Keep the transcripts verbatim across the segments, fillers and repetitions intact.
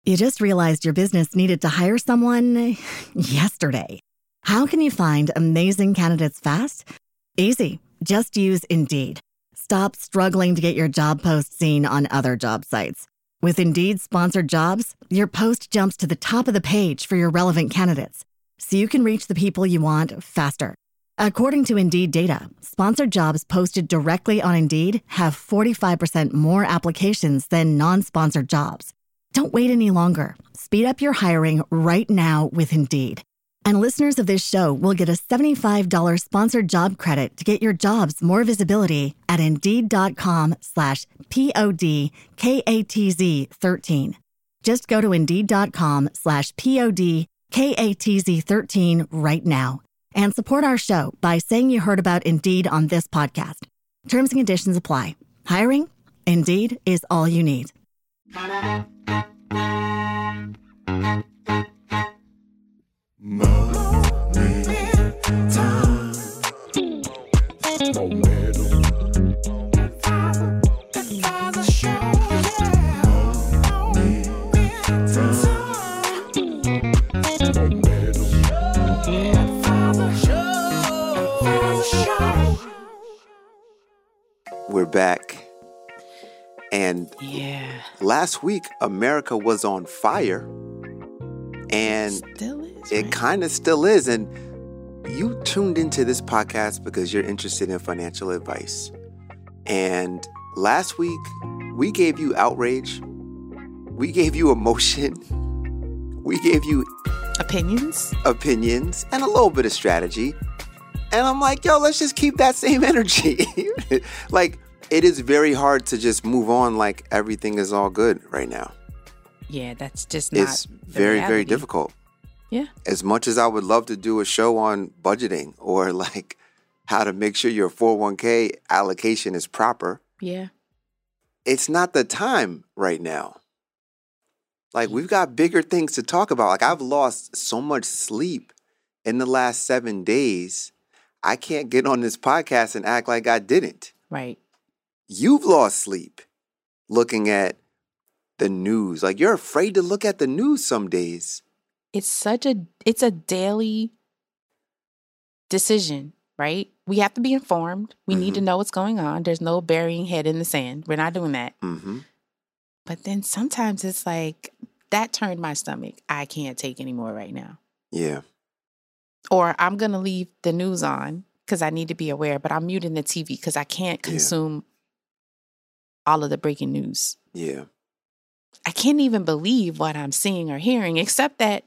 You just realized your business needed to hire someone yesterday. How can you find amazing candidates fast? Easy. Just use Indeed. Stop struggling to get your job post seen on other job sites. With Indeed sponsored jobs, your post jumps to the top of the page for your relevant candidates, so you can reach the people you want faster. According to Indeed data, sponsored jobs posted directly on Indeed have forty-five percent more applications than non-sponsored jobs. Don't wait any longer. Speed up your hiring right now with Indeed. And listeners of this show will get a seventy-five dollars sponsored job credit to get your jobs more visibility at Indeed.com slash P-O-D-K-A-T-Z 13. Just go to Indeed.com slash P-O-D-K-A-T-Z 13 right now and support our show by saying you heard about Indeed on this podcast. Terms and conditions apply. Hiring? Indeed is all you need. We're back. And yeah. last week, America was on fire. And still is, it right? kind of still is. And you tuned into this podcast because you're interested in financial advice. And last week, we gave you outrage. We gave you emotion. We gave you opinions, opinions, and a little bit of strategy. And I'm like, yo, let's just keep that same energy. Like, it is very hard to just move on like everything is all good right now. Yeah, that's just not It's very, reality. very difficult. Yeah. As much as I would love to do a show on budgeting or like how to make sure your four oh one k allocation is proper. Yeah. It's not the time right now. Like, we've got bigger things to talk about. Like, I've lost so much sleep in the last seven days. I can't get on this podcast and act like I didn't. Right. You've lost sleep looking at the news. Like, you're afraid to look at the news some days. It's such a, it's a daily decision, right? We have to be informed. We mm-hmm. need to know what's going on. There's no burying head in the sand. We're not doing that. Mm-hmm. But then sometimes it's like, that turned my stomach. I can't take anymore right now. Yeah. Or I'm going to leave the news on because I need to be aware, but I'm muting the T V because I can't consume yeah. all of the breaking news. Yeah. I can't even believe what I'm seeing or hearing, except that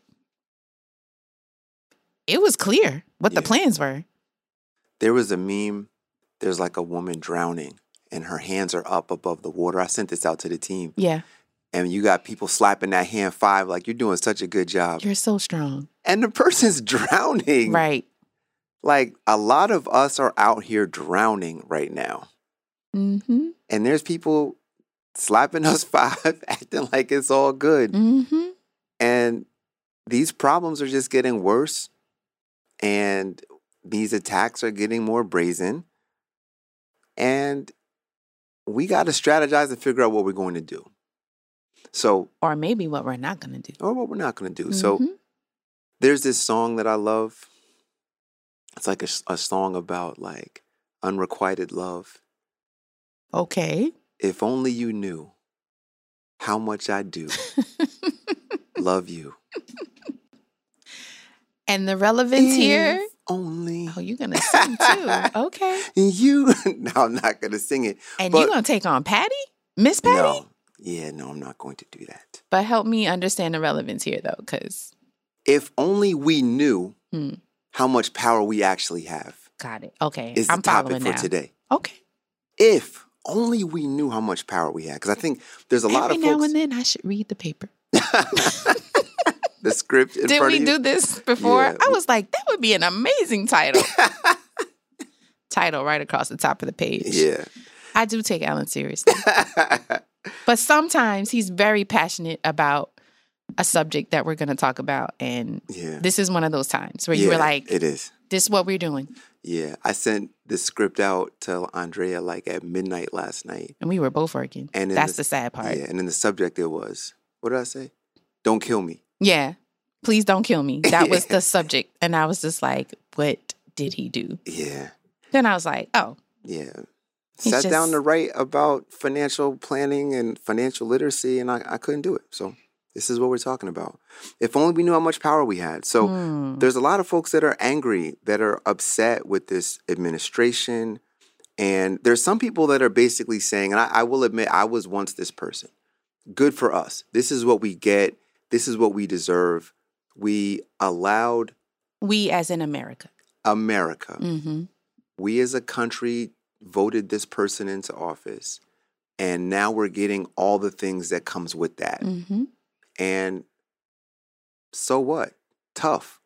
it was clear what yeah. the plans were. There was a meme. There's like a woman drowning and her hands are up above the water. I sent this out to the team. Yeah. And you got people slapping that hand five like, you're doing such a good job. You're so strong. And the person's drowning. Right. Like, a lot of us are out here drowning right now. Mm-hmm. And there's people slapping us five, acting like it's all good. Mm-hmm. And these problems are just getting worse. And these attacks are getting more brazen. And we got to strategize and figure out what we're going to do. So, or maybe what we're not going to do. Or what we're not going to do. Mm-hmm. So, there's this song that I love. It's like a, a song about like unrequited love. Okay. If only you knew how much I do love you. And the relevance if here. Only. Oh, you're going to sing too. Okay. You. No, I'm not going to sing it. And but, you're going to take on Patty? Miss Patty? No. Yeah, no, I'm not going to do that. But help me understand the relevance here, though, because... If only we knew hmm. how much power we actually have. Got it. Okay. Is I'm the topic following for now. today. Okay. If only we knew how much power we had. Because I think there's a Every lot of now folks... and then I should read the paper. The script in Did front we of you? do this before? Yeah. I was like, that would be an amazing title. Title right across the top of the page. Yeah. I do take Alan seriously. But sometimes he's very passionate about a subject that we're going to talk about. And yeah. this is one of those times where yeah, you were like, it is. This is what we're doing. Yeah. I sent the script out to Andrea like at midnight last night. And we were both working. And that's the, the sad part. Yeah. And in the subject it was, what did I say? Don't kill me. Yeah. Please don't kill me. That was the subject. And I was just like, what did he do? Yeah. Then I was like, oh. Yeah. He's Sat just- down to write about financial planning and financial literacy, and I, I couldn't do it. So this is what we're talking about. If only we knew how much power we had. So Hmm. there's a lot of folks that are angry, that are upset with this administration. And there's some people that are basically saying, and I, I will admit, I was once this person. Good for us. This is what we get. This is what we deserve. We allowed We as in America. America, Mm-hmm. we as a country voted this person into office. And now we're getting all the things that comes with that. Mm-hmm. And so what? Tough.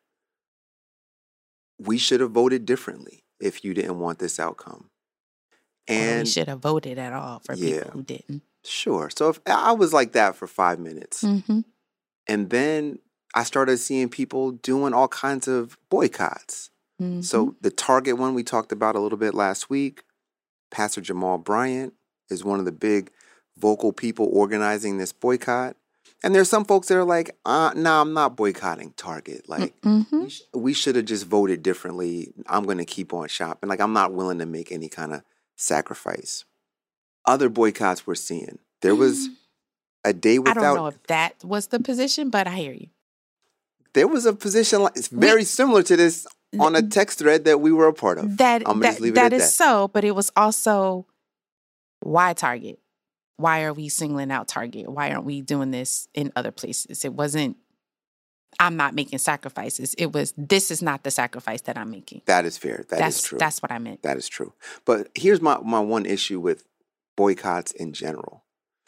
We should have voted differently if you didn't want this outcome. Or we And should have voted at all for Yeah. people who didn't. sure. So if I was like that for five minutes, Mm-hmm. and then I started seeing people doing all kinds of boycotts. Mm-hmm. So the Target one we talked about a little bit last week, Pastor Jamal Bryant is one of the big vocal people organizing this boycott. And there's some folks that are like, uh, nah, I'm not boycotting Target. Like, Mm-hmm. we, sh- we should have just voted differently. I'm going to keep on shopping. Like, I'm not willing to make any kind of sacrifice. Other boycotts we're seeing. There was a day I without. don't know if that was the position, but I hear you. There was a position like it's very similar to this on a text thread that we were a part of. That I'm gonna that, just leave it that at is that. so, but it was also why Target? Why are we singling out Target? Why aren't we doing this in other places? It wasn't I'm not making sacrifices. It was this is not the sacrifice that I'm making. That is fair. That that's is true. that's what I meant. That is true. But here's my, my one issue with boycotts in general.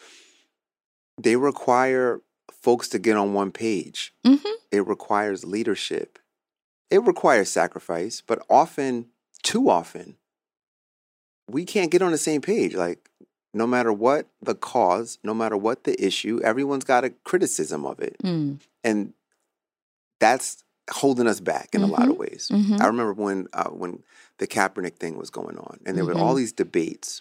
They require folks to get on one page. Mm-hmm. It requires leadership. It requires sacrifice, but often, too often, we can't get on the same page. Like, no matter what the cause, no matter what the issue, everyone's got a criticism of it. Mm. And that's holding us back in a lot of ways. Mhm. I remember when uh, when the Kaepernick thing was going on, and there were Mhm. all these debates.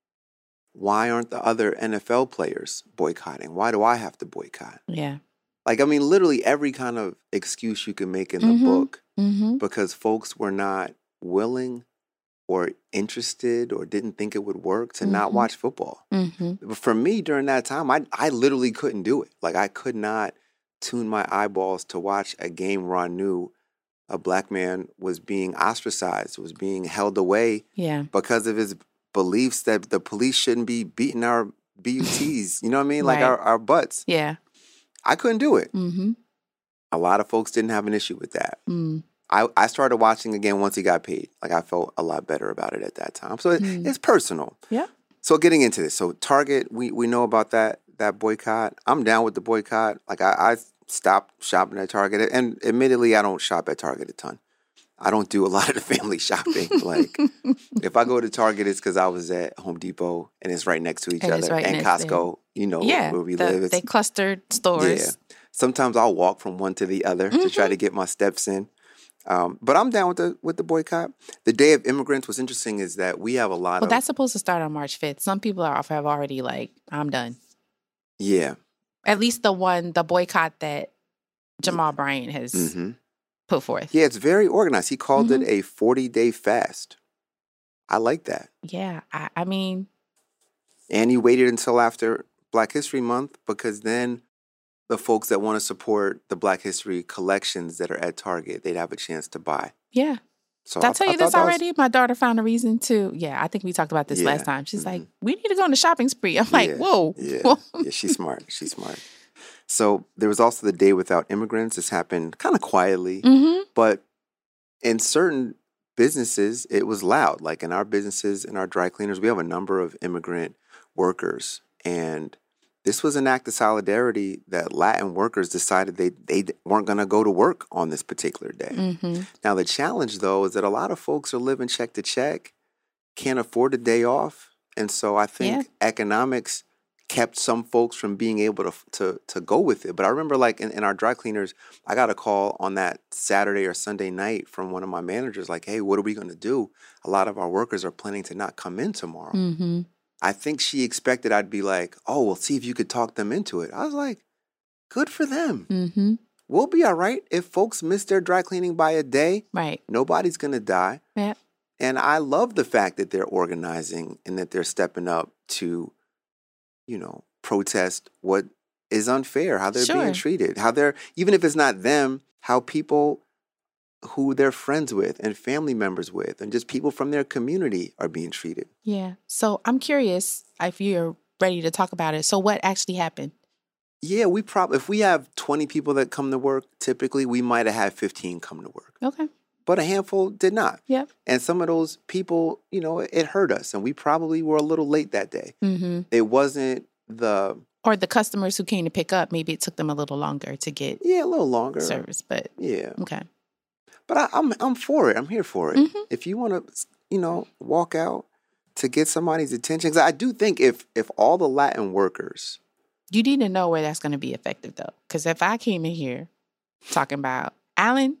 Why aren't the other N F L players boycotting? Why do I have to boycott? Yeah. Like, I mean, literally every kind of excuse you can make in the Mhm. book Mm-hmm. because folks were not willing or interested or didn't think it would work to not Mhm. watch football. Mm-hmm. But for me, during that time, I I literally couldn't do it. Like, I could not tune my eyeballs to watch a game where I knew a black man was being ostracized, was being held away Yeah. because of his beliefs that the police shouldn't be beating our B U Ts. You know what I mean? Like Right. our, our butts. Yeah. I couldn't do it. Mm-hmm. A lot of folks didn't have an issue with that. Mm. I, I started watching again once he got paid. Like, I felt a lot better about it at that time. So it, Mm. it's personal. Yeah. So getting into this, so Target, we we know about that that boycott. I'm down with the boycott. Like, I, I stopped shopping at Target, and admittedly, I don't shop at Target a ton. I don't do a lot of the family shopping. Like, if I go to Target, it's because I was at Home Depot and it's right next to each And it's other, right and next Costco. You know yeah. where we the- live. It's, they clustered stores. yeah. Sometimes I'll walk from one to the other to try to get my steps in. Um, but I'm down with the with the boycott. The Day of Immigrants. What's interesting is that we have a lot Well, of that's supposed to start on March fifth. Some people are have already like, I'm done. yeah. At least the one, the boycott that Jamal Bryant has hmm put forth. Yeah, it's very organized. He called Mhm. it a forty day fast. I like that. Yeah. I, I mean, And he waited until after Black History Month because then the folks that want to support the Black History collections that are at Target, they'd have a chance to buy. yeah. So Did I I- tell I you thought this that was- already? My daughter found a reason to. Yeah, I think we talked about this Yeah. last time. She's like, Mhm. we need to go on a shopping spree. I'm like, Yeah. whoa. Yeah, yeah, she's smart. She's smart. So there was also the Day Without Immigrants. This happened kind of quietly, Mm-hmm. but in certain businesses, it was loud. Like in our businesses, in our dry cleaners, we have a number of immigrant workers, and this was an act of solidarity that Latin workers decided they they weren't going to go to work on this particular day. Mm-hmm. Now the challenge, though, is that a lot of folks are living check to check, can't afford a day off, and so I think economics kept some folks from being able to to to go with it. But I remember, like in, in our dry cleaners, I got a call on that Saturday or Sunday night from one of my managers, like, "Hey, what are we going to do? A lot of our workers are planning to not come in tomorrow." Mm-hmm. I think she expected I'd be like, "Oh, well, see if you could talk them into it." I was like, Good for them. Mm-hmm. We'll be all right. If folks miss their dry cleaning by a day, Right. nobody's going to die. Yeah. And I love the fact that they're organizing and that they're stepping up to, you know, protest what is unfair, how they're Sure. being treated, how they're, even if it's not them, how people who they're friends with and family members with and just people from their community are being treated. Yeah. So I'm curious if you're ready to talk about it. So what actually happened? Yeah, we probably, if we have twenty people that come to work, typically we might have had fifteen come to work. Okay. But a handful did not. Yep. And some of those people, you know, it hurt us. And we probably were a little late that day. Mm-hmm. It wasn't the... Or the customers who came to pick up, maybe it took them a little longer to get Yeah, a little longer. service. But Yeah. okay. But I, I'm I'm for it. I'm here for it. Mm-hmm. If you want to, you know, walk out to get somebody's attention. Because I do think if if all the Latin workers... You need to know where that's going to be effective, though. Because if I came in here talking about, Alan,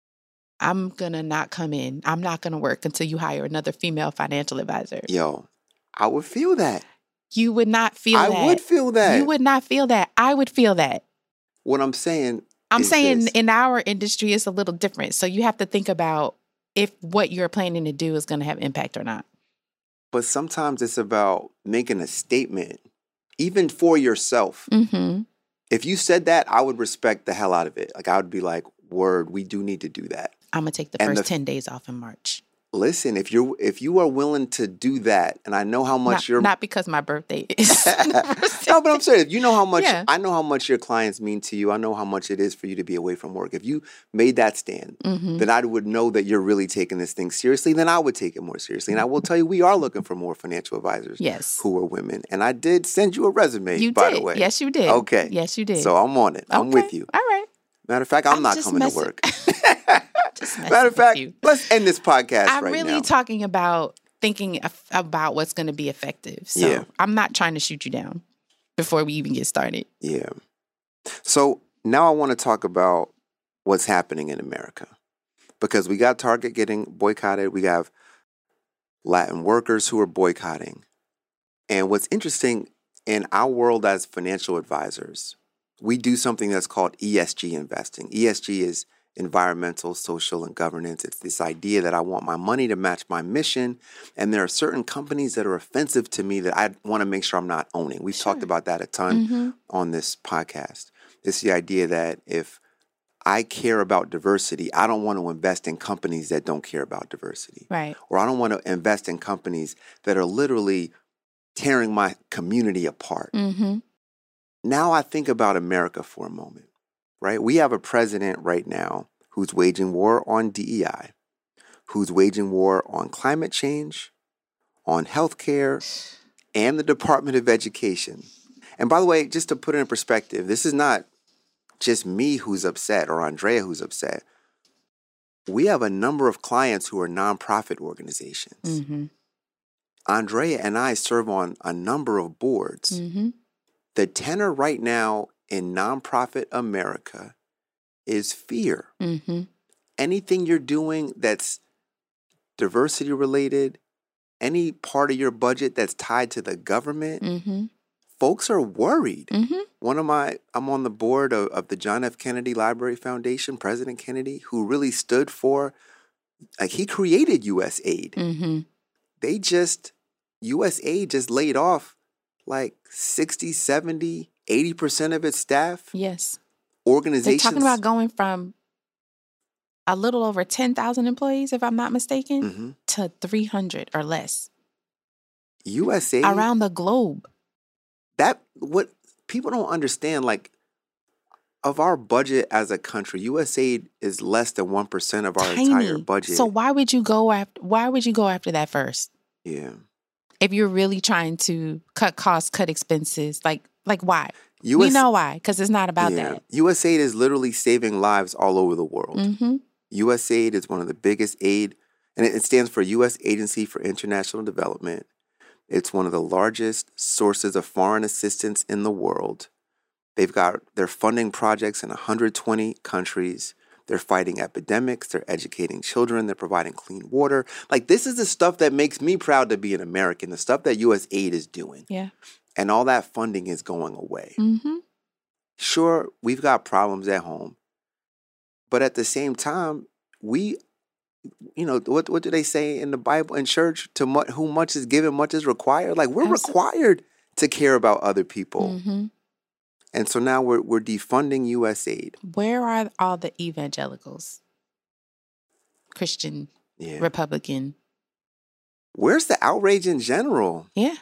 I'm going to not come in. I'm not going to work until you hire another female financial advisor. Yo, I would feel that. You would not feel I that. would feel that. You would not feel that. I would feel that. What I'm saying I'm is saying this. in our industry, it's a little different. So you have to think about if what you're planning to do is going to have impact or not. But sometimes it's about making a statement, even for yourself. Mm-hmm. If you said that, I would respect the hell out of it. Like, I would be like, word, we do need to do that. I'm going to take the And first the- ten days off in March. Listen, if you're if you are willing to do that, and I know how much Not, you're not because my birthday is. No, but I'm saying, you know how much Yeah. I know how much your clients mean to you. I know how much it is for you to be away from work. If you made that stand, Mm-hmm. then I would know that you're really taking this thing seriously. Then I would take it more seriously. And I will tell you, we are looking for more financial advisors Yes. who are women. And I did send you a resume, You by did. the way. Yes, you did. Okay. Yes, you did. So I'm on it. I'm Okay. with you. All right. Matter of fact, I'm, I'm not just coming messing- to work. Just messing Matter of with fact, you. let's end this podcast I'm right really now. talking about thinking af- about what's going to be effective. So Yeah. I'm not trying to shoot you down before we even get started. Yeah. So now I want to talk about what's happening in America. Because we got Target getting boycotted. We have Latin workers who are boycotting. And what's interesting, in our world as financial advisors, we do something that's called E S G investing. E S G is environmental, social, and governance. It's this idea that I want my money to match my mission. And there are certain companies that are offensive to me that I want to make sure I'm not owning. We've Sure. talked about that a ton Mm-hmm. on this podcast. It's the idea that if I care about diversity, I don't want to invest in companies that don't care about diversity. Right. Or I don't want to invest in companies that are literally tearing my community apart. Mm-hmm. Now I think about America for a moment, right? We have a president right now who's waging war on D E I, who's waging war on climate change, on healthcare, and the Department of Education. And by the way, just to put it in perspective, this is not just me who's upset or Andrea who's upset. We have a number of clients who are nonprofit organizations. Mm-hmm. Andrea and I serve on a number of boards. Mm-hmm. The tenor right now in nonprofit America is fear. Mm-hmm. Anything you're doing that's diversity related, any part of your budget that's tied to the government, Mm-hmm. folks are worried. Mm-hmm. One of my, I'm on the board of, of the John F. Kennedy Library Foundation, President Kennedy, who really stood for, like, he created U S A I D. Mm-hmm. They just, U S A I D just laid off like sixty, seventy, eighty percent of its staff. Yes. They're Organizations. talking about going from a little over ten thousand employees, if I'm not mistaken, Mhm. to three hundred or less U S A I D, around the globe. that, what people don't understand, like, of our budget as a country, U S A I D is less than one percent of our Tiny. entire budget. So why would you go after why would you go after that first? yeah. If you're really trying to cut costs, cut expenses, like like why? U S, we know why, because it's not about yeah. that. U S A I D is literally saving lives all over the world. Mm-hmm. U S A I D is one of the biggest aid, and it it stands for U S Agency for International Development. It's one of the largest sources of foreign assistance in the world. They've got, they're funding projects in one hundred twenty countries. They're fighting epidemics. They're educating children. They're providing clean water. Like, this is the stuff that makes me proud to be an American, the stuff that U S A I D is doing. Yeah. And all that funding is going away. Mm-hmm. Sure, we've got problems at home. But at the same time, we, you know, what what do they say in the Bible in church? To mu- whom much is given, much is required. Like, we're Absolutely. required to care about other people. Mm-hmm. And so now we're we're defunding U S aid. Where are all the evangelicals? Christian, Yeah. Republican. Where's the outrage in general? Yeah.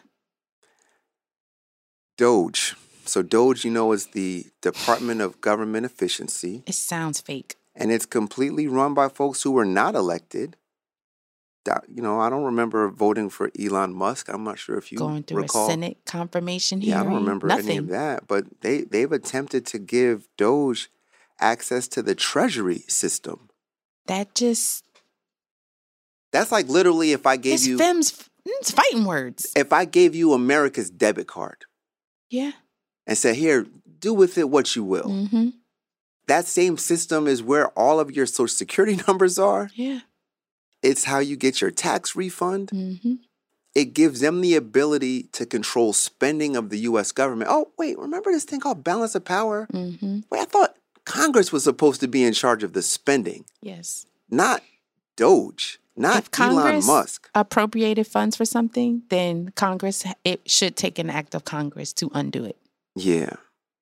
Doge. So Doge, you know, is the Department of Government Efficiency, It sounds fake. and it's completely run by folks who were not elected. That- You know, I don't remember voting for Elon Musk. I'm not sure if you Going through recall. a Senate confirmation Yeah, hearing. I don't remember Nothing. any of that. But they, they've attempted to give Doge access to the Treasury system. That just, That's like literally if I gave it's you Fem's, it's fighting words. if I gave you America's debit card Yeah. and said, here, do with it what you will. Mm-hmm. That same system is where all of your social security numbers are. Yeah. It's how you get your tax refund. Mm-hmm. It gives them the ability to control spending of the U S government. Oh, wait, remember this thing called balance of power? Mm-hmm. Wait, I thought Congress was supposed to be in charge of the spending, Yes. not Doge, not If Congress Elon Musk. appropriated funds for something, then Congress, it should take an act of Congress to undo it. Yeah.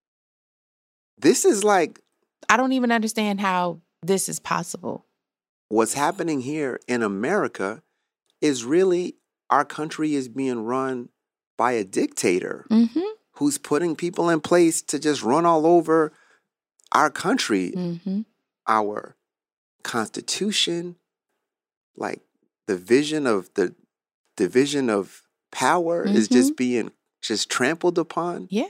This is like I don't even understand how this is possible. what's happening here in America is really our country is being run by a dictator Mm-hmm. who's putting people in place to just run all over our country, Mm-hmm. our constitution, like the vision of the division of power is just being just trampled upon. Yeah.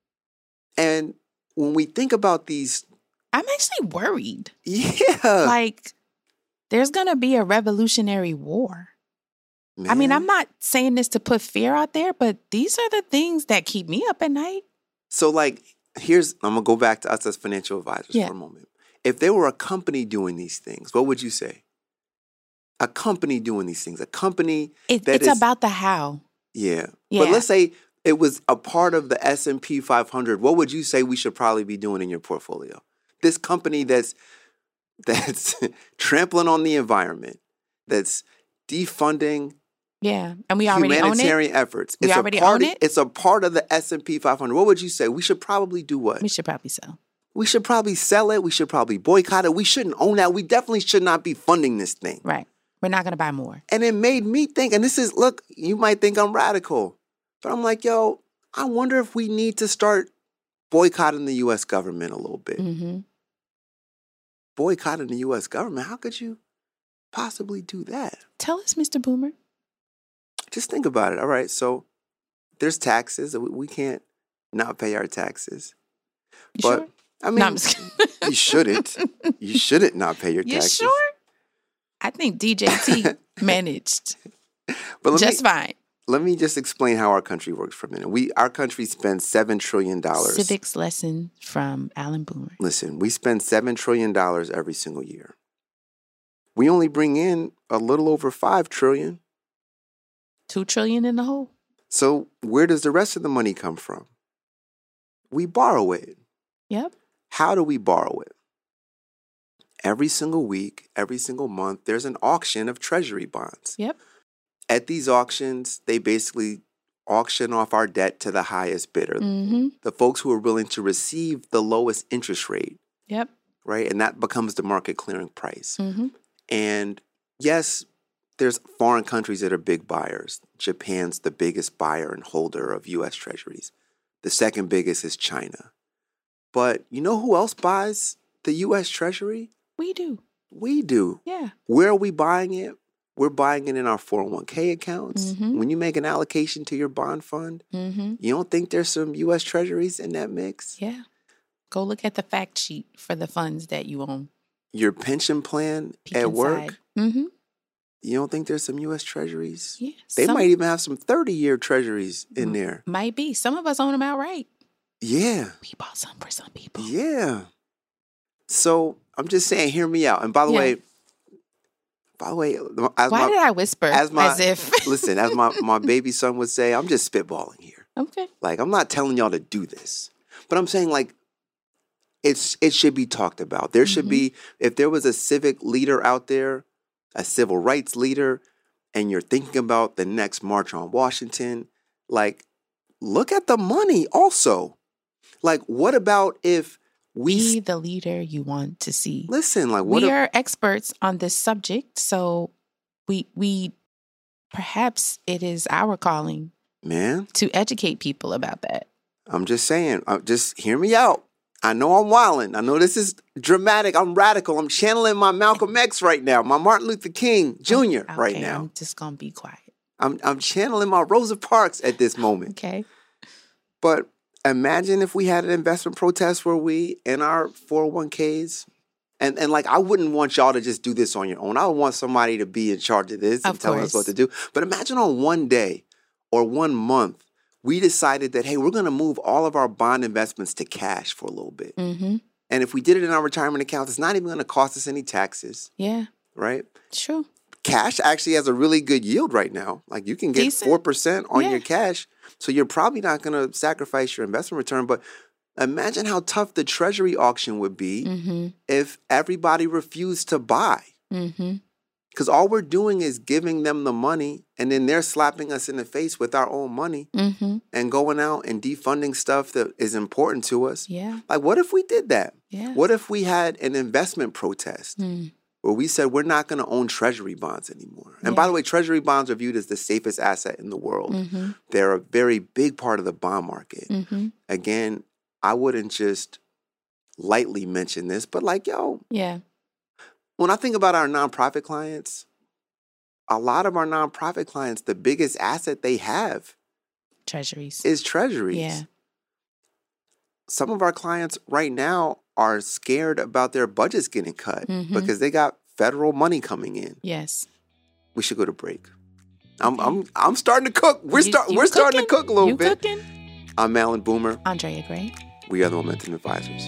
And when we think about these, I'm actually worried. yeah, Like, there's going to be a revolutionary war. I mean, man. I'm not saying this to put fear out there, but these are the things that keep me up at night. So, like, here's, I'm going to go back to us as financial advisors Yeah. for a moment. If there were a company doing these things, what would you say? A company doing these things, a company It, that it's is- about the how. Yeah. Yeah. But let's say it was a part of the S and P five hundred. What would you say we should probably be doing in your portfolio? This company that's that's trampling on the environment, that's defunding Yeah. And we already own it. humanitarian efforts. We it's already a part own of- it? It's a part of the S and P five hundred. What would you say? We should probably do what? We should probably sell. We should probably sell it. We should probably boycott it. We shouldn't own that. We definitely should not be funding this thing. Right. We're not going to buy more. And it made me think, and this is, look, you might think I'm radical, but I'm like, yo, I wonder if we need to start boycotting the U S government a little bit. Mm-hmm. Boycotting the U S government, how could you possibly do that? Tell us, Mister Boomer. Just think about it. All right, so there's taxes. We we can't not pay our taxes. You but sure? I mean, No, I'm just kidding. you shouldn't. You shouldn't not pay your You taxes. sure? I think D J T managed But let just me fine. let me just explain how our country works for a minute. We our country spends seven trillion dollars. Civics lesson from Alan Boomer. Listen, we spend seven trillion dollars every single year. We only bring in a little over five trillion dollars. Two trillion in the hole. So where does the rest of the money come from? We borrow it. Yep. How do we borrow it? Every single week, every single month, there's an auction of treasury bonds. Yep. At these auctions, they basically auction off our debt to the highest bidder, Mm-hmm. the folks who are willing to receive the lowest interest rate, Yep. right? And that becomes the market clearing price. Mm-hmm. And yes, there's foreign countries that are big buyers. Japan's the biggest buyer and holder of U S treasuries. The second biggest is China. But you know who else buys the U S treasury? We do. We do. Yeah. Where are we buying it? We're buying it in our four oh one k accounts. Mhm. When you make an allocation to your bond fund, Mm-hmm. you don't think there's some U S treasuries in that mix? Yeah. Go look at the fact sheet for the funds that you own. Your pension plan Peek at inside. work, Mm-hmm. you don't think there's some U S treasuries? Yeah. They some- might even have some thirty-year treasuries in Mm. there. Might be. Some of us own them outright. Yeah, We bought some for some people. yeah. So I'm just saying, hear me out. And by the Yeah. way, by the way, as Why my did I whisper as my as if? listen, as my my baby son would say, I'm just spitballing here. Okay. Like, I'm not telling y'all to do this, but I'm saying, like, it's it should be talked about. There should Mhm. be, if there was a civic leader out there, a civil rights leader, and you're thinking about the next March on Washington, like, look at the money also. Like, what about if we Be s- the leader you want to see. listen? Like, what? We if- are experts on this subject, so we we perhaps it is our calling man, to educate people about that. I'm just saying. Uh, just hear me out. I know I'm wilding. I know this is dramatic. I'm radical. I'm channeling my Malcolm X right now, my Martin Luther King Junior Okay, right now. I'm just gonna be quiet. I'm I'm channeling my Rosa Parks at this moment. Okay. But imagine if we had an investment protest where we, in our four oh one k's, and, and like, I wouldn't want y'all to just do this on your own. I would want somebody to be in charge of this and Of telling us what course. to do. But imagine on one day or one month, we decided that, hey, we're going to move all of our bond investments to cash for a little bit. Mm-hmm. And if we did it in our retirement accounts, it's not even going to cost us any taxes, Yeah. right? True. Cash actually has a really good yield right now. Like, you can get Decent. four percent on Yeah. your cash. So you're probably not going to sacrifice your investment return. But imagine how tough the treasury auction would be Mm-hmm. if everybody refused to buy. Mm-hmm. Because all we're doing is giving them the money, and then they're slapping us in the face with our own money Mm-hmm. and going out and defunding stuff that is important to us. Yeah. Like, what if we did that? Yeah. What if we had an investment protest Mm. where we said we're not going to own treasury bonds anymore? And by Yeah. the way, treasury bonds are viewed as the safest asset in the world. Mm-hmm. They're a very big part of the bond market. Mm-hmm. Again, I wouldn't just lightly mention this, but like, yo, Yeah. when I think about our nonprofit clients, a lot of our nonprofit clients, the biggest asset they have Treasuries. is treasuries. Yeah. Some of our clients right now are scared about their budgets getting cut Mhm. because they got federal money coming in. Yes. We should go to break. I'm Okay. I'm I'm starting to cook. We're You- start you we're starting to cooking. cook a little You bit. cooking? I'm Alan Boomer. Andrea Gray. We are the Momentum Advisors.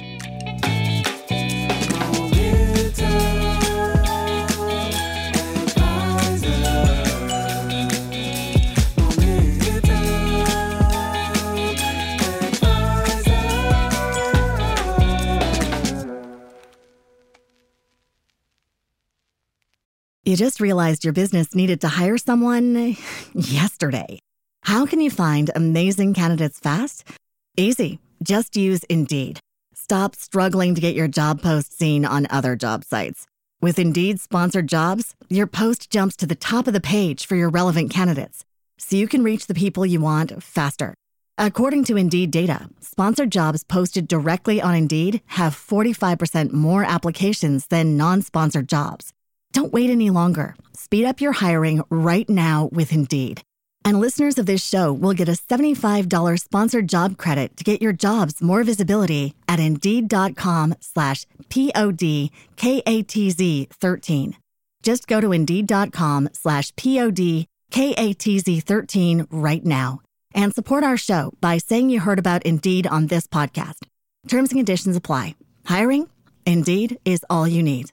You just realized your business needed to hire someone yesterday. How can you find amazing candidates fast? Easy. Just use Indeed. Stop struggling to get your job post seen on other job sites. With Indeed sponsored jobs, your post jumps to the top of the page for your relevant candidates, so you can reach the people you want faster. According to Indeed data, sponsored jobs posted directly on Indeed have forty-five percent more applications than non-sponsored jobs. Don't wait any longer. Speed up your hiring right now with Indeed. And listeners of this show will get a seventy-five dollars sponsored job credit to get your jobs more visibility at Indeed.com slash P-O-D-K-A-T-Z 13. Just go to Indeed.com slash P-O-D-K-A-T-Z 13 right now and support our show by saying you heard about Indeed on this podcast. Terms and conditions apply. Hiring? Indeed is all you need.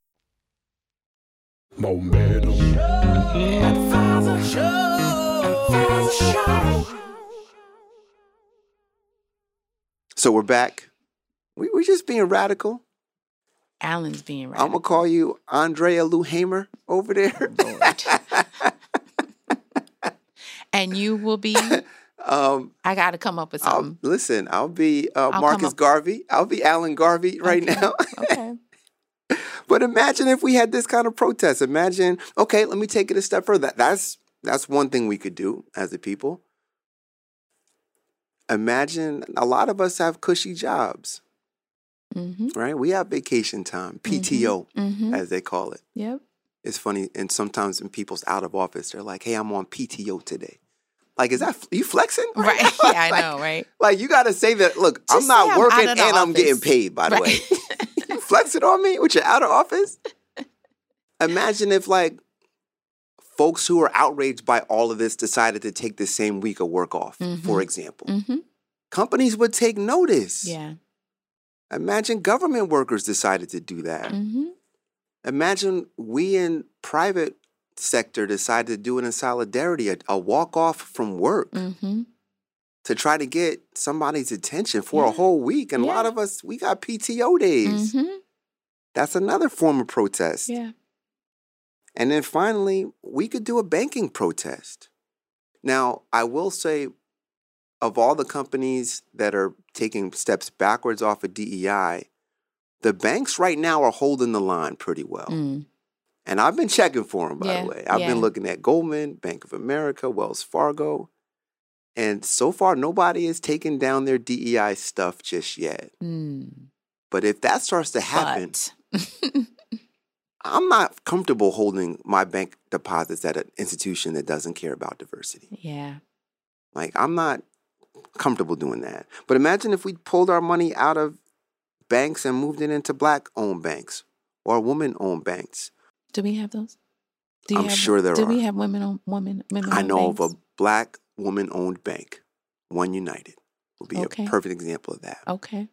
Momentum. So we're back. We we just being radical. Alan's being right. I'm gonna call you Andrea Lou Hamer over there. Lord. And you will be. um, I got to come up with I'll, something. listen, I'll be uh, come Marcus up- Garvey. I'll be Alan Garvey right Okay. now. Okay. But imagine if we had this kind of protest. Imagine, okay, let me take it a step further. That's that's one thing we could do as a people. Imagine a lot of us have cushy jobs, Mm-hmm. right? We have vacation time, P T O, Mm-hmm. as they call it. Yep. It's funny, and sometimes when people's out of office, they're like, "Hey, I'm on P T O today." Like, is that you flexing? Right. now? Yeah, I Like- know, right? Like, you got to say that. Look, Just I'm not say I'm working out and of the I'm getting office. paid. By the way, Right. you flexing on me with your out of office. Imagine if like folks who are outraged by all of this decided to take the same week of work off, Mhm. for example. Mm-hmm. Companies would take notice. Yeah. Imagine government workers decided to do that. Mm-hmm. Imagine we in private sector decided to do it in solidarity, a, a walk off from work. Mm-hmm. to try to get somebody's attention for Yeah. a whole week. And Yeah. a lot of us, we got P T O days. Mm-hmm. That's another form of protest. Yeah. And then finally, we could do a banking protest. Now, I will say, of all the companies that are taking steps backwards off of D E I, the banks right now are holding the line pretty well. Mm. And I've been checking for them, by Yeah, the way. I've yeah. been looking at Goldman, Bank of America, Wells Fargo. And so far, nobody has taken down their D E I stuff just yet. Mm. But if that starts to happen, But I'm not comfortable holding my bank deposits at an institution that doesn't care about diversity. yeah. Like, I'm not comfortable doing that. But imagine if we pulled our money out of banks and moved it into black-owned banks or woman-owned banks. Do we have those? Do you I'm have, sure there do are. we have women on women women I owned know banks? of a black woman-owned bank, One United, will be Okay. a perfect example of that. Okay.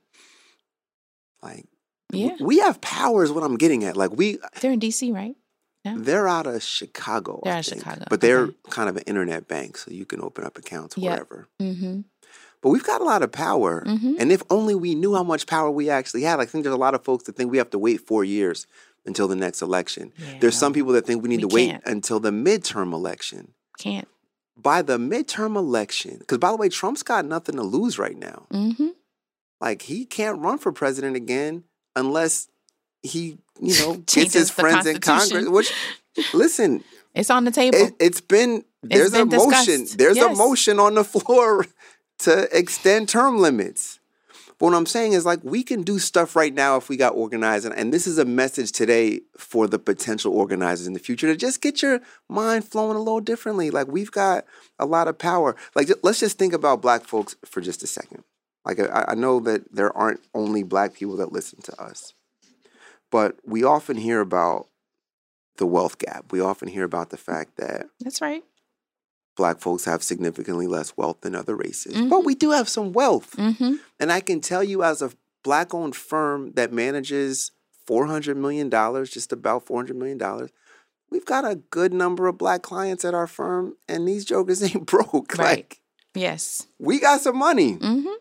Like, Yeah. we have power is what I'm getting at. Like, we, They're in D C, right? Yeah. they're out of Chicago, They're I out of think. Chicago, But they're okay. kind of an internet bank, so you can open up accounts Yep. wherever. Mm-hmm. But we've got a lot of power. Mhm. And if only we knew how much power we actually had. I think there's a lot of folks that think we have to wait four years until the next election. Yeah, There's no. some people that think we need We to wait can't. until the midterm election. Can't. By the midterm election, because by the way, Trump's got nothing to lose right now. Mm-hmm. Like, he can't run for president again unless he, you know, gets Changes his the friends in Congress. Constitution. Which, listen, It's on the table. it, it's been, there's been a motion. discussed. There's a Yes. motion on the floor to extend term limits. But what I'm saying is, like, we can do stuff right now if we got organized. And, and this is a message today for the potential organizers in the future to just get your mind flowing a little differently. Like, we've got a lot of power. Like, ju- let's just think about black folks for just a second. Like, I, I know that there aren't only black people that listen to us, but we often hear about the wealth gap. We often hear about the fact that That's right. black folks have significantly less wealth than other races. Mhm. But we do have some wealth. Mm-hmm. And I can tell you, as a black-owned firm that manages four hundred million dollars, just about four hundred million dollars, we've got a good number of black clients at our firm, and these jokers ain't broke. Right. Like, Yes. we got some money. Mm-hmm.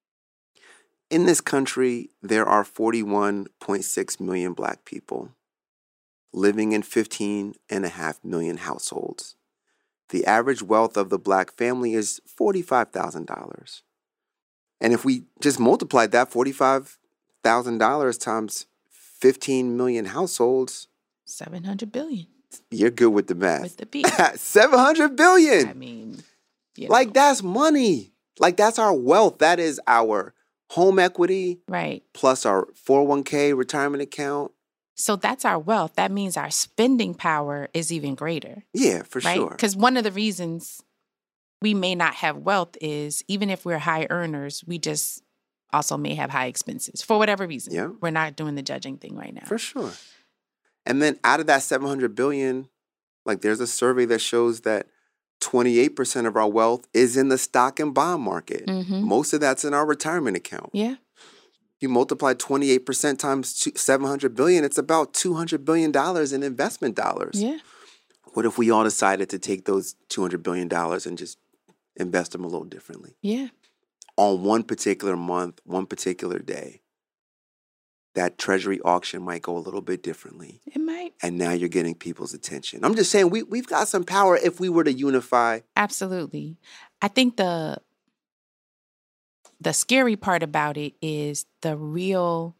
In this country, there are forty-one point six million black people living in fifteen and a half million households. The average wealth of the black family is forty-five thousand dollars. And if we just multiplied that forty-five thousand dollars times fifteen million households, Seven hundred billion you're good with the math. with the B. seven hundred billion. I mean, you Like, know. that's money. Like, that's our wealth. That is our home equity Right. plus our four oh one k retirement account. So that's our wealth. That means our spending power is even greater, Yeah, for right? sure. Because one of the reasons we may not have wealth is even if we're high earners, we just also may have high expenses for whatever reason. Yeah. We're not doing the judging thing right now. For sure. And then out of that seven hundred billion, like, there's a survey that shows that twenty-eight percent of our wealth is in the stock and bond market. Mhm. Most of that's in our retirement account. Yeah. You multiply twenty-eight percent times two- seven hundred billion, it's about two hundred billion dollars in investment dollars. Yeah. What if we all decided to take those two hundred billion dollars and just invest them a little differently? Yeah. On one particular month, one particular day, that treasury auction might go a little bit differently. It might. And now you're getting people's attention. I'm just saying, we, we've got some power if we were to unify. Absolutely. I think the the scary part about it is the real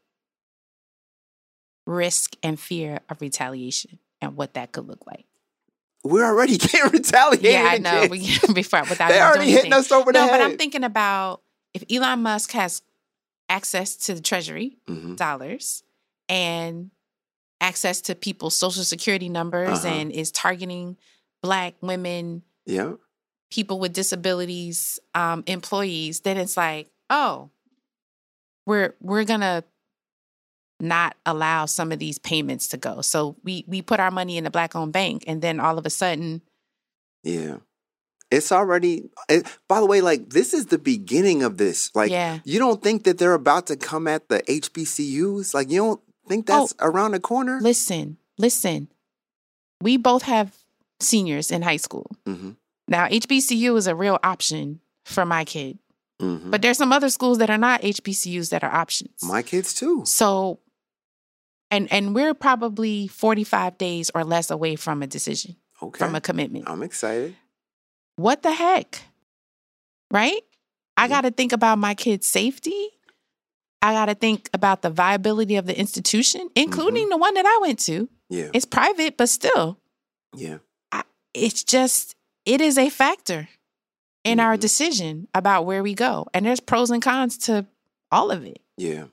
risk and fear of retaliation and what that could look like. We're already getting retaliated Yeah, I know. against. We, before, without They even already doing hitting anything. us over the No, head. but I'm thinking about if Elon Musk has access to the treasury Mhm. dollars and access to people's social security numbers Uh-huh. and is targeting black women, Yeah. people with disabilities, um, employees, then it's like, oh, we're we're gonna not allow some of these payments to go. So we we put our money in a black owned bank, and then all of a sudden, Yeah. It's already, it, by the way, like, this is the beginning of this. Like, Yeah. you don't think that they're about to come at the H B C Us? Like, you don't think that's around the corner? listen, listen, we both have seniors in high school. hmm Now, H B C U is a real option for my kid. Mm-hmm. But there's some other schools that are not H B C Us that are options. My kids too. So, and and we're probably forty-five days or less away from a decision, Okay. from a commitment. I'm excited. What the heck? Right? I Yeah. got to think about my kids' safety. I got to think about the viability of the institution, including Mm-hmm. the one that I went to. Yeah. It's private, but still, Yeah. I, it's just, it is a factor in our Mhm. decision about where we go. And there's pros and cons to all of it. Yeah.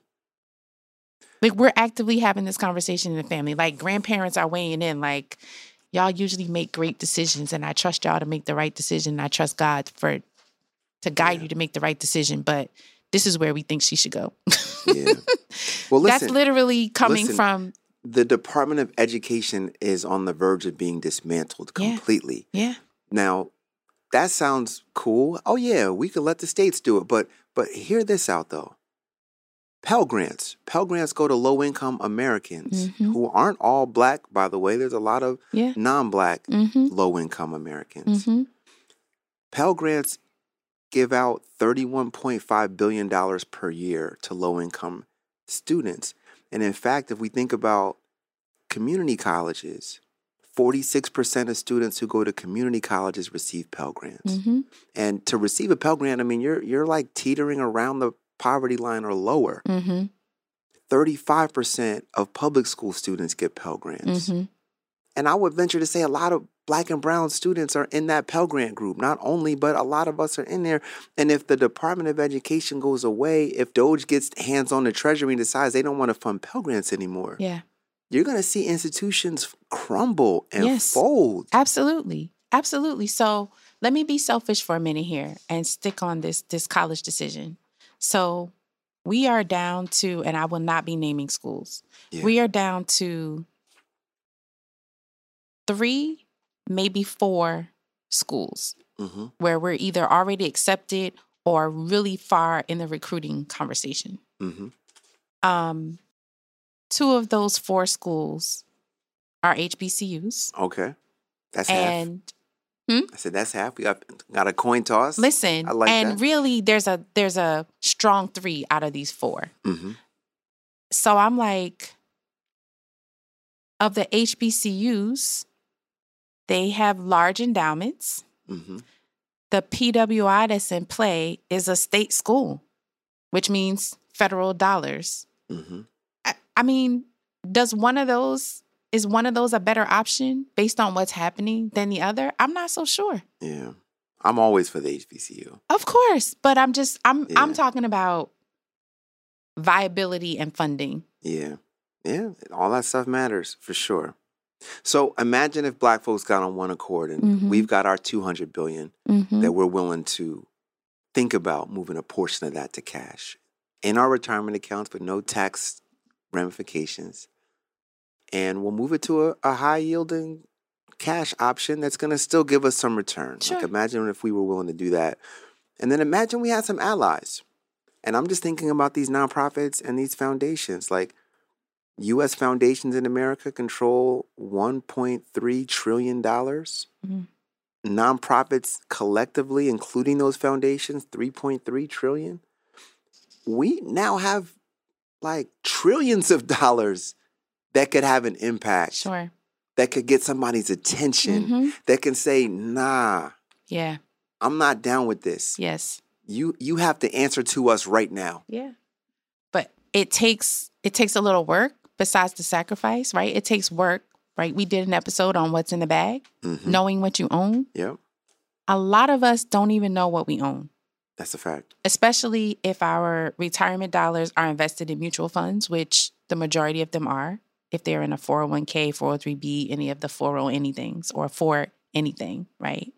Like, we're actively having this conversation in the family. Like, grandparents are weighing in. Like, y'all usually make great decisions, and I trust y'all to make the right decision. I trust God for to guide Yeah. you to make the right decision. But this is where we think she should go. Yeah. Well, That's listen, literally coming listen. from, the Department of Education is on the verge of being dismantled Yeah. completely. yeah, Now, that sounds cool. Oh yeah, we could let the states do it, but but hear this out though. Pell Grants. Pell Grants go to low-income Americans Mhm. who aren't all black, by the way. There's a lot of yeah. non-black Mm-hmm. low-income Americans. Mm-hmm. Pell Grants give out thirty-one point five billion dollars per year to low-income students. And in fact, if we think about community colleges, forty-six percent of students who go to community colleges receive Pell Grants. Mm-hmm. And to receive a Pell Grant, I mean, you're you're like teetering around the poverty line or lower. Mm-hmm. thirty-five percent of public school students get Pell Grants. Mm-hmm. And I would venture to say a lot of black and brown students are in that Pell Grant group. Not only, but a lot of us are in there. And if the Department of Education goes away, if Doge gets hands on the Treasury and decides they don't want to fund Pell Grants anymore, Yeah. you're going to see institutions crumble and Yes. fold. Absolutely. Absolutely. So let me be selfish for a minute here and stick on this this college decision. So we are down to, and I will not be naming schools, Yeah. we are down to three, maybe four schools Mm-hmm. where we're either already accepted or really far in the recruiting conversation. Mm-hmm. Um, two of those four schools are H B C Us. Okay. That's And half. I said that's half. We got got a coin toss. listen, I like and that. really there's a there's a strong three out of these four. Mm-hmm. So I'm like, of the H B C Us, they have large endowments. Mm-hmm. The P W I that's in play is a state school, which means federal dollars. Mm-hmm. I, I mean, does one of those, is one of those a better option based on what's happening than the other? I'm not so sure. Yeah. I'm always for the H B C U. Of course, but I'm just, I'm, I'm Yeah. talking about viability and funding. Yeah. Yeah. All that stuff matters for sure. So imagine if black folks got on one accord and Mhm. we've got our two hundred billion Mm-hmm. that we're willing to think about moving a portion of that to cash in our retirement accounts with no tax ramifications. And we'll move it to a, a high yielding cash option that's going to still give us some return. Sure. Like imagine if we were willing to do that. And then imagine we had some allies. And I'm just thinking about these nonprofits and these foundations. Like U S foundations in America control one point three trillion dollars. Mhm. Nonprofits collectively, including those foundations, three point three trillion dollars. We now have like trillions of dollars that could have an impact, Sure. that could get somebody's attention, Mhm. that can say, nah, Yeah. I'm not down with this. Yes. You you have to answer to us right now. Yeah. But it takes it takes a little work besides the sacrifice, right? It takes work, right? We did an episode on what's in the bag, Mhm. knowing what you own. Yep, A lot of us don't even know what we own, that's a fact. especially if our retirement dollars are invested in mutual funds, which the majority of them are. If they're in a four oh one k, four oh three b, any of the four oh anythings or for anything, right?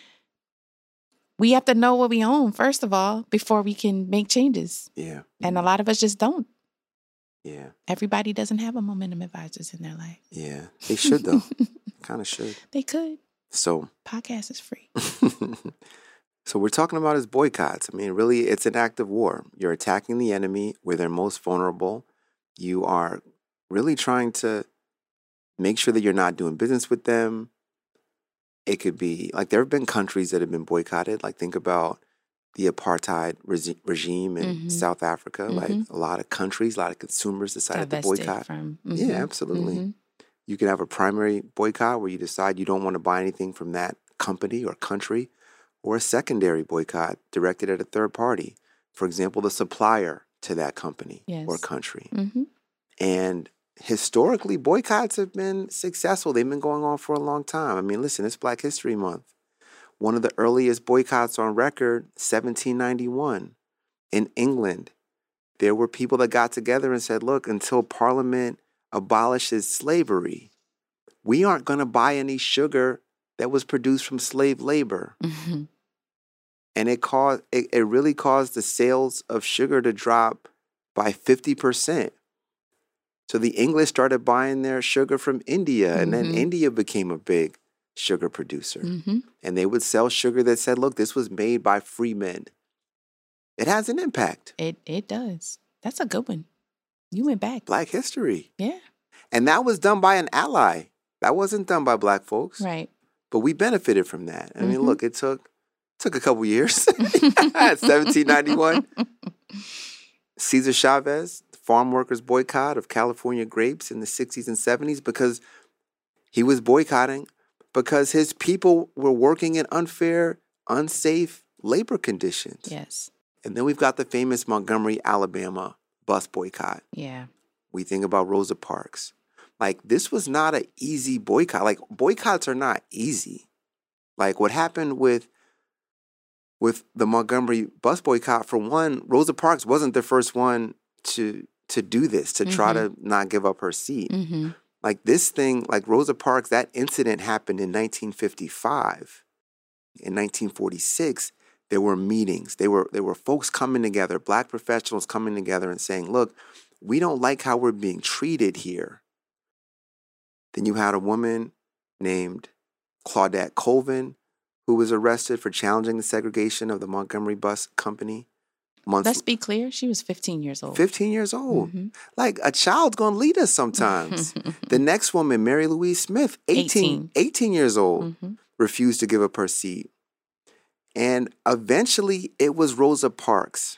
We have to know what we own, first of all, before we can make changes. Yeah, And a lot of us just don't. yeah, Everybody doesn't have a momentum advisors in their life. yeah. They should though. Kind of should. They could. So, Podcast is free. so we're talking about his boycotts. I mean, really, it's an act of war. You're attacking the enemy where they're most vulnerable. You are really trying to make sure that you're not doing business with them. It could be like there have been countries that have been boycotted. Like think about the apartheid regi- regime in Mhm. South Africa. Like Mhm. a lot of countries, a lot of consumers decided to Divested boycott. from. Yeah, Mhm. absolutely. Mhm. You can have a primary boycott where you decide you don't want to buy anything from that company or country, or a secondary boycott directed at a third party. For example, the supplier to that company or Yes. country. Mhm. And historically, boycotts have been successful. They've been going on for a long time. I mean, listen, it's Black History Month. One of the earliest boycotts on record, seventeen ninety-one, in England. There were people that got together and said, look, until Parliament abolishes slavery, we aren't going to buy any sugar that was produced from slave labor. Mhm. And it caused it, it really caused the sales of sugar to drop by fifty percent. So the English started buying their sugar from India, and then Mhm. India became a big sugar producer. Mhm. And they would sell sugar that said, look, this was made by free men. It has an impact. It it does. That's a good one. You went back. Black history. Yeah. And that was done by an ally. That wasn't done by Black folks. Right. But we benefited from that. I mean, Mhm. look, it took took a couple years. seventeen ninety-one. Cesar Chavez, farm workers' boycott of California grapes in the sixties and seventies, because he was boycotting because his people were working in unfair, unsafe labor conditions. Yes. And then we've got the famous Montgomery, Alabama bus boycott. Yeah. We think about Rosa Parks. Like, this was not an easy boycott. Like, boycotts are not easy. Like, what happened with with the Montgomery bus boycott, for one, Rosa Parks wasn't the first one to to do this, to try to not give up her seat. Mm-hmm. Like, this thing, like Rosa Parks, that incident happened in nineteen fifty-five. In nineteen forty-six, there were meetings. There were, there were folks coming together, Black professionals coming together and saying, look, we don't like how we're being treated here. Then you had a woman named Claudette Colvin, who was arrested for challenging the segregation of the Montgomery bus company. Months, Let's be clear. She was fifteen years old. fifteen years old. Mm-hmm. Like, a child's going to lead us sometimes. The next woman, Mary Louise Smith, eighteen, eighteen. eighteen years old, Mm-hmm. refused to give up her seat. And eventually, it was Rosa Parks.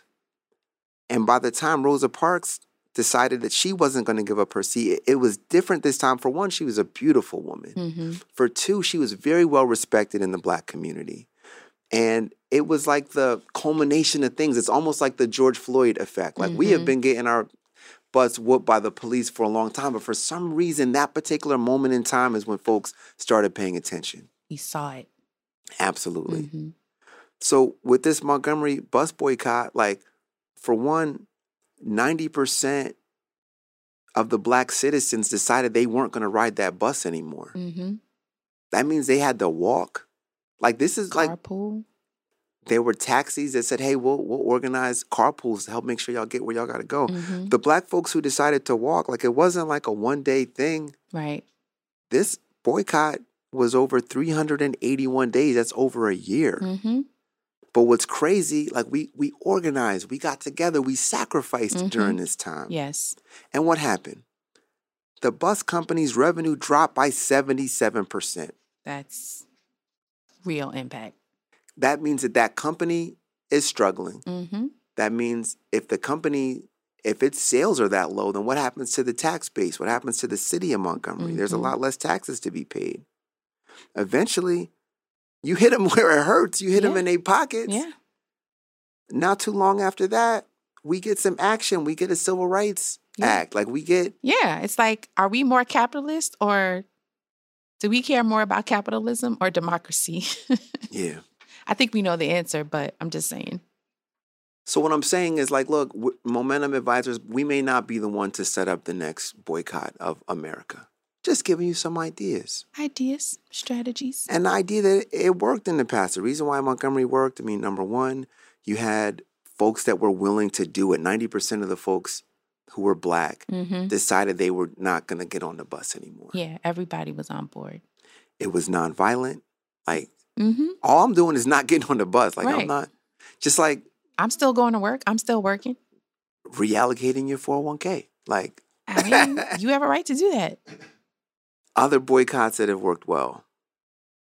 And by the time Rosa Parks decided that she wasn't going to give up her seat, it, it was different this time. For one, she was a beautiful woman. Mm-hmm. For two, she was very well respected in the Black community. And it was like the culmination of things. It's almost like the George Floyd effect. Like, mm-hmm. we have been getting our butts whooped by the police for a long time, but for some reason, that particular moment in time is when folks started paying attention. We saw it. Absolutely. Mm-hmm. So with this Montgomery bus boycott, like, for one, ninety percent of the Black citizens decided they weren't going to ride that bus anymore. Mm-hmm. That means they had to walk. Like, this is like, Carpool. there were taxis that said, hey, we'll, we'll organize carpools to help make sure y'all get where y'all got to go. Mm-hmm. The Black folks who decided to walk, like, it wasn't like a one-day thing. Right. This boycott was over three hundred eighty-one days. That's over a year. Mm-hmm. But what's crazy, like, we we organized, we got together, we sacrificed Mm-hmm. during this time. Yes. And what happened? The bus company's revenue dropped by seventy-seven percent. That's real impact. That means that that company is struggling. Mm-hmm. That means if the company, if its sales are that low, then what happens to the tax base? What happens to the city of Montgomery? Mm-hmm. There's a lot less taxes to be paid. Eventually, you hit them where it hurts. You hit Yeah. them in their pockets. Yeah. Not too long after that, we get some action. We get a civil rights Yeah. act. Like, we get, Yeah. It's like, are we more capitalist, or do we care more about capitalism or democracy? yeah. I think we know the answer, but I'm just saying. So what I'm saying is, like, look, w- Momentum Advisors, we may not be the one to set up the next boycott of America. Just giving you some ideas. Ideas, strategies. And the idea that it worked in the past. The reason why Montgomery worked, I mean, number one, you had folks that were willing to do it. ninety percent of the folks who were Black Mm-hmm. decided they were not going to get on the bus anymore. Yeah, everybody was on board. It was nonviolent. Like, Mm-hmm. all I'm doing is not getting on the bus. Like, I'm Right. not, just like I'm still going to work. I'm still working. reallocating your four oh one k. Like, I mean, you have a right to do that. other boycotts that have worked well.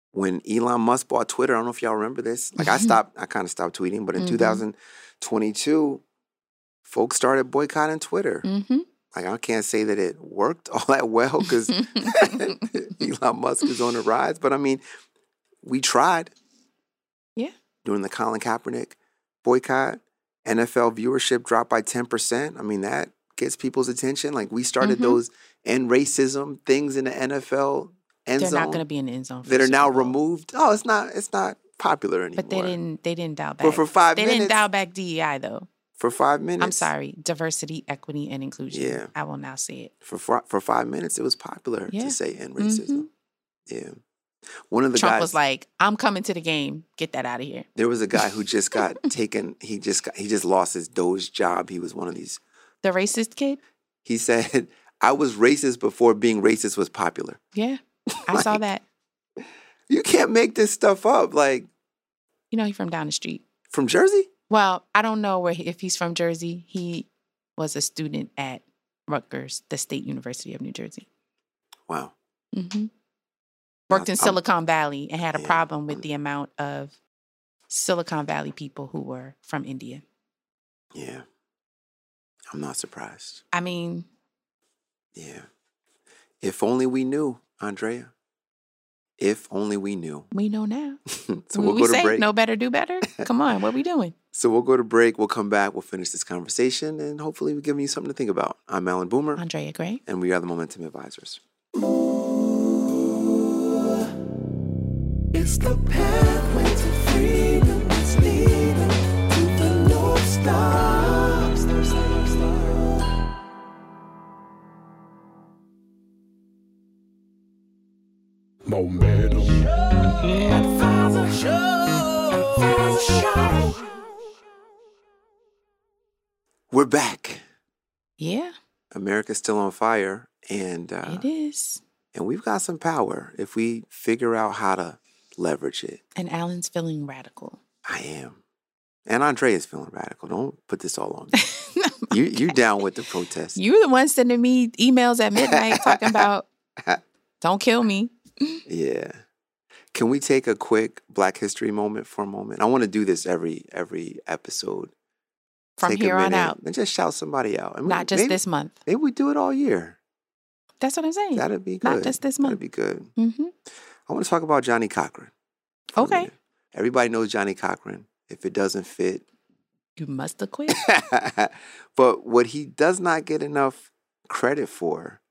when Elon Musk bought Twitter, I don't know if y'all remember this. Like I stopped, I kind of stopped tweeting, but in Mm-hmm. two thousand twenty-two, folks started boycotting Twitter. Mm-hmm. Like I can't say that it worked all that well because Elon Musk is on the rise. But I mean, we tried. Yeah. During the Colin Kaepernick boycott, N F L viewership dropped by ten percent. I mean, that gets people's attention. Like we started Mm-hmm. those end racism things in the N F L end They're zone not going to be in the end zone. For that the are now Super Bowl. removed. Oh, it's not. It's not popular anymore. But they didn't. They didn't dial back. But for five they minutes, didn't dial back D E I though. For five minutes, I'm sorry. Diversity, equity, and inclusion. Yeah. I will now say it. For for, for five minutes, it was popular Yeah. to say end racism. Mm-hmm. Yeah. One of the Trump guys was like, "I'm coming to the game. Get that out of here." there was a guy who just got taken. He just got, he just lost his Doge job. He was one of these. The racist kid. He said, "I was racist before being racist was popular." Yeah, I saw Like, that. You can't make this stuff up. Like You know, he's from down the street. from Jersey. Well, I don't know where he, if he's from Jersey. He was a student at Rutgers, the State University of New Jersey. Wow. Mm-hmm. Worked in I'm- Silicon Valley and had a Yeah, problem with I'm- the amount of Silicon Valley people who were from India. Yeah. I'm not surprised. I mean, Yeah. If only we knew, Andrea. If only we knew. we know now. So When we'll we go to say break. know better, do better. Come on, what we doing? So we'll go to break. We'll come back. We'll finish this conversation, and hopefully we're giving you something to think about. I'm Alan Boomer, Andrea Gray. and we are the Momentum Advisors. It's the pathway to freedom that's leading to the North Star. Star, star, star. Momentum. Advisor Show. Advisor Show. We're back. Yeah, America's still on fire, and uh, it is. and we've got some power if we figure out how to leverage it. And Alan's feeling radical. I am, and Andrea's feeling radical. Don't put this all on me. You you down with the protest? You the one sending me emails at midnight talking about don't kill me. Yeah. Can we take a quick Black History moment for a moment? I want to do this every every episode. From Take a here on minute out. and just shout somebody out. I mean, Not just maybe, this month. Maybe we do it all year. That's what I'm saying. That'd be good. Not just this month. That'd be good. Mm-hmm. I want to talk about Johnny Cochran. for a Okay. minute. Everybody knows Johnny Cochran. If it doesn't fit. You must have quit. But what he does not get enough credit for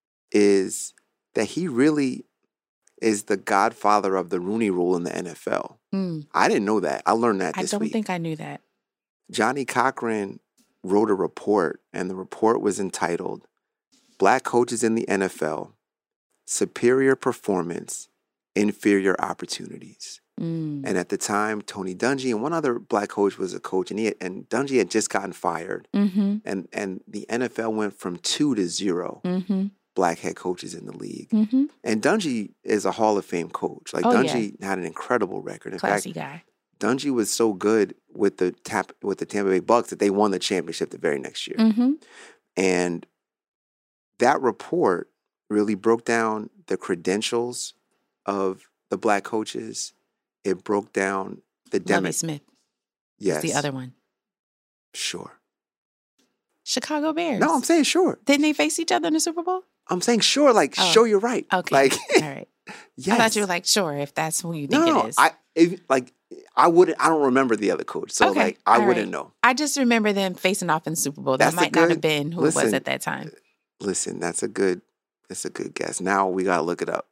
is that he really is the godfather of the Rooney Rule in the N F L. Mm, I didn't know that. I learned that I this don't week. think I knew that. Johnny Cochran wrote a report, and the report was entitled Black Coaches in the N F L, Superior Performance, Inferior Opportunities. Mm, And at the time, Tony Dungy and one other black coach was a coach, and he had, and Dungy had just gotten fired, mm-hmm. and and the N F L went from two to zero Mm-hmm. black head coaches in the league. Mm-hmm. And Dungy is a Hall of Fame coach. Like Oh, Dungy had an incredible record. In Classy fact, guy. Dungy was so good with the tap with the Tampa Bay Bucks that they won the championship the very next year. Mm-hmm. And that report really broke down the credentials of the black coaches. It broke down the Lovie demo. Smith. Yes, The other one. Sure. Chicago Bears. No, I'm saying sure. Didn't they face each other in the Super Bowl? I'm saying sure. Like, Oh, sure, you're right. Okay. Like, All right. yes. I thought you were like, sure, if that's who you no, think no, it is. I if, like I wouldn't. I don't remember the other coach, so Okay, like I all wouldn't right. know. I just remember them facing off in the Super Bowl. That's That a might not good- have been who it was listen, at that time. Listen, that's a good. That's a good guess. Now we gotta look it up.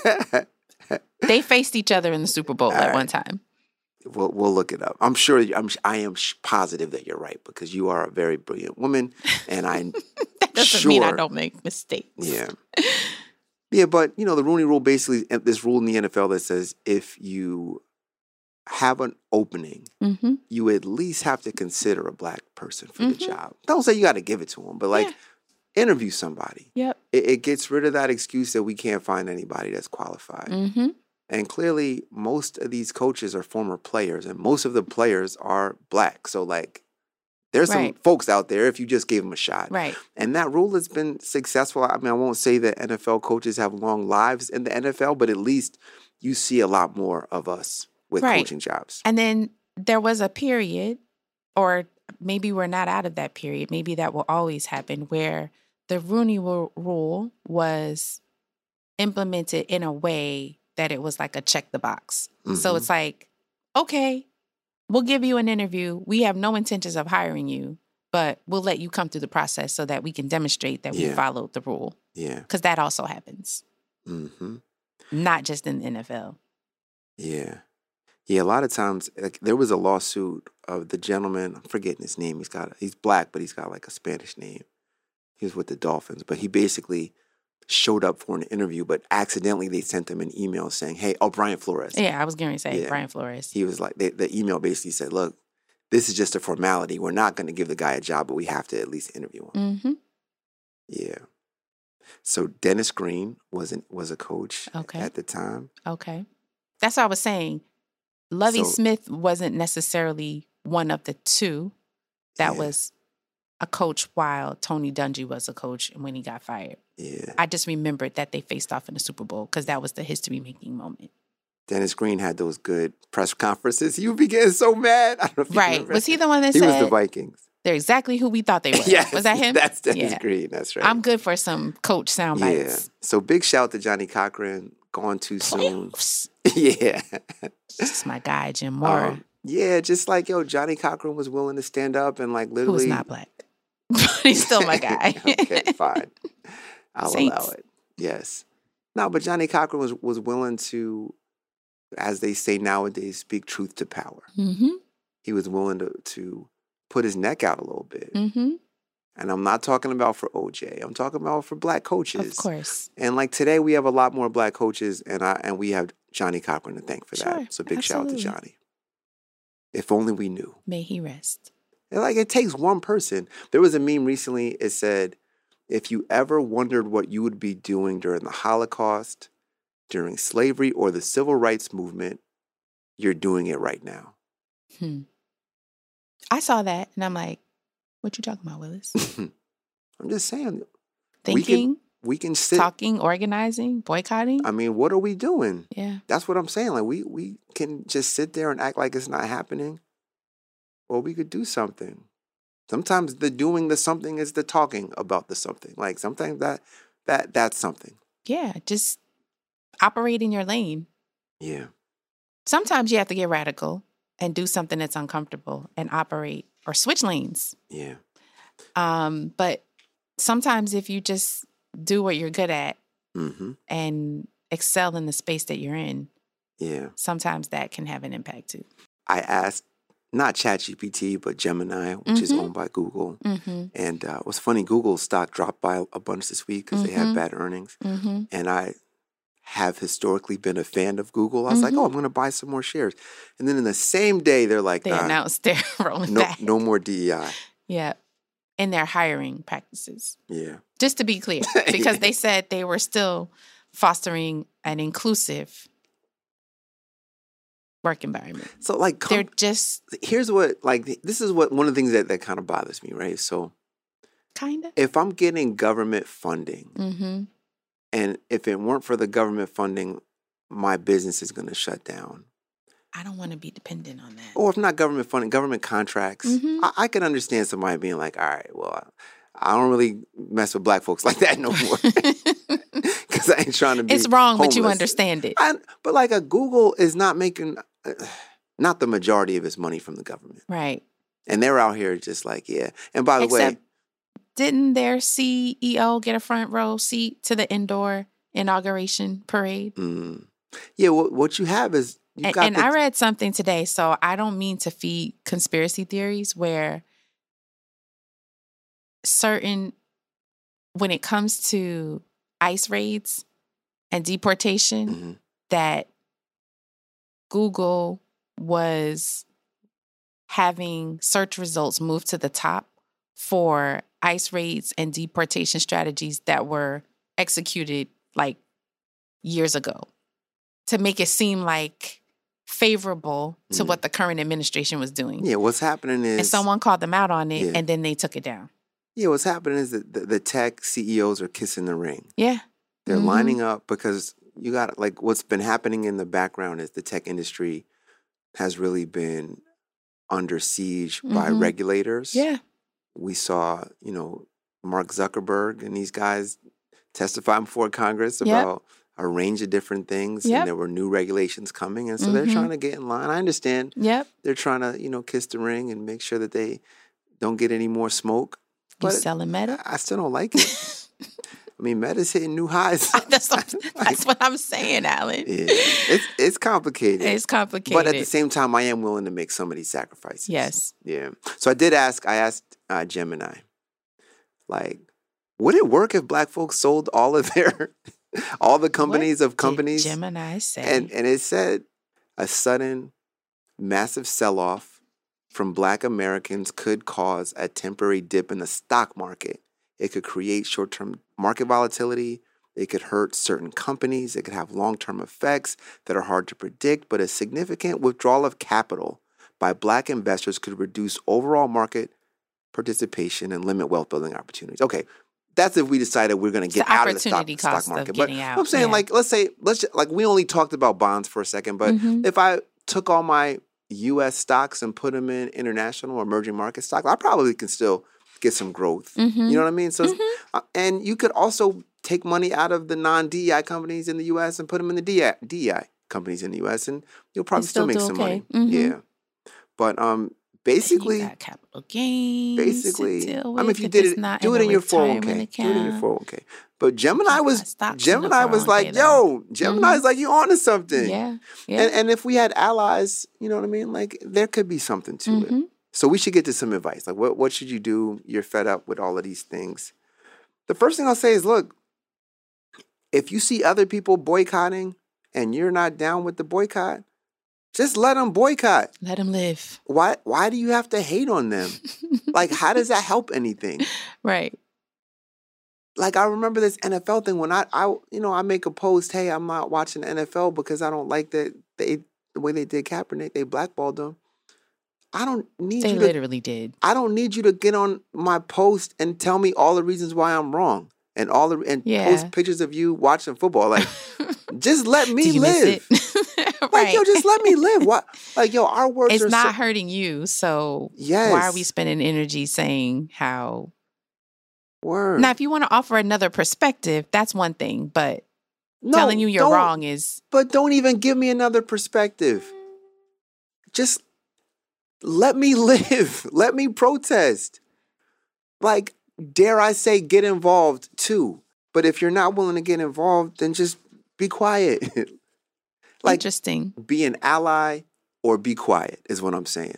They faced each other in the Super Bowl All at right. one time. We'll we'll look it up. I'm sure. I'm. I am sh- positive that you're right because you are a very brilliant woman, and I. That doesn't mean I Sure. don't make mistakes. Yeah. Yeah, but you know the Rooney Rule basically this rule in the N F L that says if you have an opening, Mm-hmm. you at least have to consider a black person for the Mhm. job. Don't say you got to give it to them, but like Yeah. interview somebody. Yep. It, it gets rid of that excuse that we can't find anybody that's qualified. Mm-hmm. And clearly, most of these coaches are former players, and most of the players are black. So like, there's some Right. folks out there if you just gave them a shot. Right. And that rule has been successful. I mean, I won't say that N F L coaches have long lives in the N F L, but at least you see a lot more of us with Right. coaching jobs. And then there was a period, or maybe we're not out of that period. Maybe that will always happen, where the Rooney Ru- Rule was implemented in a way that it was like a check the box. So Mhm. it's like, okay, we'll give you an interview. We have no intentions of hiring you, but we'll let you come through the process so that we can demonstrate that we Yeah. followed the rule. Yeah. Because that also happens, hmm not just in the N F L. Yeah. Yeah, a lot of times, like there was a lawsuit of the gentleman. I'm forgetting his name. He's got he's black, but he's got like a Spanish name. He was with the Dolphins, but he basically showed up for an interview, but accidentally they sent him an email saying, "Hey, oh Brian Flores." Yeah, I was going to say Yeah. Brian Flores. He was like, they, the email basically said, "Look, this is just a formality. We're not going to give the guy a job, but we have to at least interview him." Mm-hmm. Yeah. So Dennis Green wasn't was a coach Okay. at the time. Okay. That's what I was saying. Lovey So- Smith wasn't necessarily one of the two that Yeah. was a coach while Tony Dungy was a coach when he got fired. Yeah. I just remembered that they faced off in the Super Bowl because that was the history-making moment. Dennis Green had those good press conferences. He would be getting so mad. I don't know if you Right. remember. Was he the one that He was said the Vikings. they're exactly who we thought they were? Yes, Was that him? That's Dennis Yeah. Green. That's right. I'm good for some coach sound Yeah. bites. So big shout to Johnny Cochran. Gone too soon. Playoffs. Yeah. This is my guy, Jim Mora, Um, yeah, just like, yo, Johnny Cochran was willing to stand up and like who literally. is not black. But he's still my guy. Okay, fine. I'll Saints. allow it. Yes. No, but Johnny Cochran was, was willing to, as they say nowadays, speak truth to power. Mm-hmm. He was willing to, to put his neck out a little bit. Mm-hmm. And I'm not talking about for O J. I'm talking about for black coaches. Of course. And like today, we have a lot more black coaches, and I and we have Johnny Cochran to thank for Sure, that. So big shout out to absolutely. Johnny. If only we knew. May he rest. And like it takes one person. There was a meme recently. It said, if you ever wondered what you would be doing during the Holocaust, during slavery, or the civil rights movement, you're doing it right now. Hmm. I saw that and I'm like, what you talking about, Willis? I'm just saying. Thinking, We can sit. talking, organizing, boycotting? I mean, what are we doing? Yeah. That's what I'm saying. Like we we can just sit there and act like it's not happening, or we could do something. Sometimes the doing the something is the talking about the something. Like sometimes that that that's something. Yeah. Just operate in your lane. Yeah. Sometimes you have to get radical and do something that's uncomfortable and operate or switch lanes. Yeah. Um, but sometimes if you just do what you're good at Mm-hmm. and excel in the space that you're in, Yeah. sometimes that can have an impact too. I asked not ChatGPT but Gemini, which is Mhm. owned by Google. Mm-hmm. And uh, it was funny. Google's stock dropped by a bunch this week because they had Mhm. bad earnings. Mm-hmm. And I have historically been a fan of Google. I was like, Mhm. oh, I'm going to buy some more shares. And then in the same day, they're like, They nah, announced they're rolling no, back. no more D E I. Yeah. In their hiring practices. Yeah. Just to be clear, because they said they were still fostering an inclusive work environment. So like, com- They're just here's what, like, this is what, one of the things that, that kind of bothers me, right? So kind of. if I'm getting government funding, Mm-hmm. and if it weren't for the government funding, my business is going to shut down. I don't want to be dependent on that. Or if not government funding, government contracts, Mhm. I, I can understand somebody being like, all right, well, I, I don't really mess with black folks like that no more. Because I ain't trying to be It's wrong, but you homeless. understand it. I, but like a Google is not making, uh, not the majority of its money from the government. Right. And they're out here just like, yeah. And by the Except, way, didn't their C E O get a front row seat to the indoor inauguration parade? mm, yeah, what, what you have is, you And, got and the, I read something today, so I don't mean to feed conspiracy theories where certain, when it comes to ICE raids and deportation, Mhm. that Google was having search results move to the top for ICE raids and deportation strategies that were executed like years ago to make it seem like favorable to Mm. what the current administration was doing. yeah, what's happening is, And someone called them out on it Yeah. and then they took it down. yeah, what's happening is that the, the tech C E Os are kissing the ring. Yeah. They're Mhm. lining up because you got like what's been happening in the background is the tech industry has really been under siege by Mhm. regulators. Yeah. We saw, you know, Mark Zuckerberg and these guys testify before Congress Yep. about a range of different things, Yep. and there were new regulations coming, and so they're Mhm. trying to get in line. I understand Yep. they're trying to, you know, kiss the ring and make sure that they don't get any more smoke. You But selling Meta? I still don't like it. I mean, Meta's hitting new highs. that's what, Like, that's what I'm saying, Alan. yeah, it's it's complicated. It's complicated. But at the same time, I am willing to make some of these sacrifices. Yes. Yeah. So I did ask. I asked uh, Gemini, like, would it work if Black folks sold all of their, all the companies What of companies? did Gemini say? And and it said a sudden, massive sell-off from Black Americans could cause a temporary dip in the stock market. It could create short-term market volatility. It could hurt certain companies. It could have long-term effects that are hard to predict, but a significant withdrawal of capital by Black investors could reduce overall market participation and limit wealth building opportunities. Okay, that's if we decided we're going to It's get the out of the stock, opportunity stock cost of market. But getting out, I'm saying, yeah. like, let's say, let's just, like, we only talked about bonds for a second, but Mhm. if I took all my U S stocks and put them in international or emerging market stocks, I probably can still get some growth. Mhm. You know what I mean? So, it's- Mhm. uh, and you could also take money out of the non-D E I companies in the U S and put them in the D E I, D E I companies in the U S, and you'll probably still, still make do some okay. money. Mhm. Yeah. But um, basically, you got capital gains. basically, to deal I mean, with if you if did it's it, not do in it a in your four oh one retirement k. Do it in your account. four oh one k. But Gemini got was stocks in the Gemini was 401k like, though. yo, Gemini's Mhm. like, you onto something. Yeah. Yeah. And and if we had allies, you know what I mean? Like, there could be something to it. Mhm. So we should get to some advice. Like, what what should you do? You're fed up with all of these things. The first thing I'll say is, look, if you see other people boycotting and you're not down with the boycott, just let them boycott. Let them live. Why why do you have to hate on them? Like, how does that help anything? Right. Like, I remember this N F L thing when I, I you know, I make a post, hey, I'm not watching the N F L because I don't like that they the way they did Kaepernick, they blackballed him. I don't need They you to literally did. I don't need you to get on my post and tell me all the reasons why I'm wrong and all the and Yeah. post pictures of you watching football. Like, just let me Do you live. miss it? Like, Right. yo, just let me live. What? Like, yo, our words It's are not so, hurting you, so yes. why are we spending energy saying how? Word. Now, if you want to offer another perspective, that's one thing, but No, telling you you're don't- wrong is But don't even give me another perspective. Just let me live. Let me protest. Like, dare I say, get involved too. But if you're not willing to get involved, then just be quiet. Like, interesting. be an ally or be quiet is what I'm saying.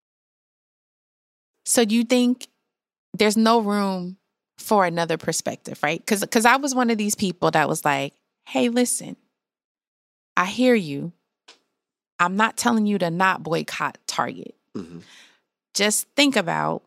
So you think there's no room for another perspective, right? Because because I was one of these people that was like, hey, listen, I hear you. I'm not telling you to not boycott Target. hmm Just think about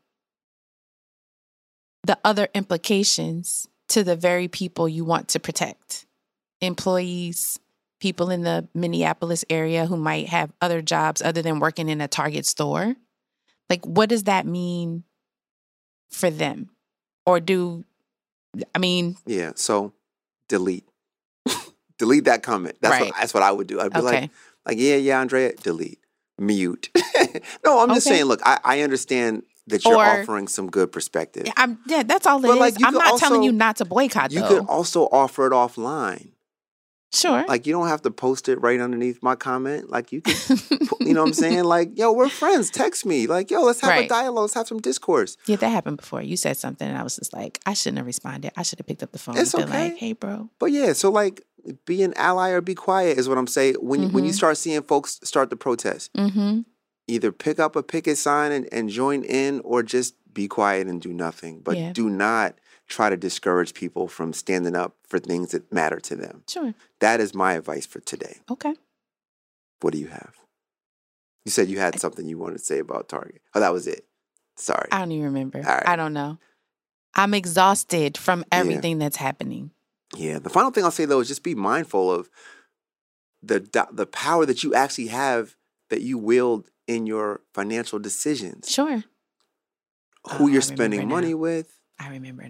the other implications to the very people you want to protect. Employees, people in the Minneapolis area who might have other jobs other than working in a Target store. Like, what does that mean for them? Or do, I mean, Yeah. So delete. delete that comment. That's Right. what that's what I would do. I'd be okay. like, like, yeah, yeah, Andrea, delete. Mute. No, I'm just Okay. saying, look, I, I understand that you're Or- offering some good perspective. I'm, yeah, that's all it But, is. like, you I'm could not telling also- you not to boycott, You though. could also offer it offline. Sure. Like, you don't have to post it right underneath my comment. Like, you could, you know what I'm saying? Like, yo, we're friends. Text me. Like, yo, let's have a Right. dialogue. Let's have some discourse. Yeah, that happened before. You said something, and I was just like, I shouldn't have responded. I should have picked up the phone It's and been okay. like, hey, bro. But yeah, so like, be an ally or be quiet is what I'm saying. When you when you Mhm. start seeing folks start the protest, Mm-hmm. either pick up a picket sign and, and join in, or just be quiet and do nothing. But Yeah. do not try to discourage people from standing up for things that matter to them. Sure. That is my advice for today. Okay. What do you have? You said you had something you wanted to say about Target. Oh, that was it. Sorry. I don't even remember. All right. I don't know. I'm exhausted from Yeah. everything that's happening. Yeah. The final thing I'll say though is just be mindful of the do- the power that you actually have that you wield in your financial decisions. Sure. Who Oh, you're I remember spending money now. with. I remember now.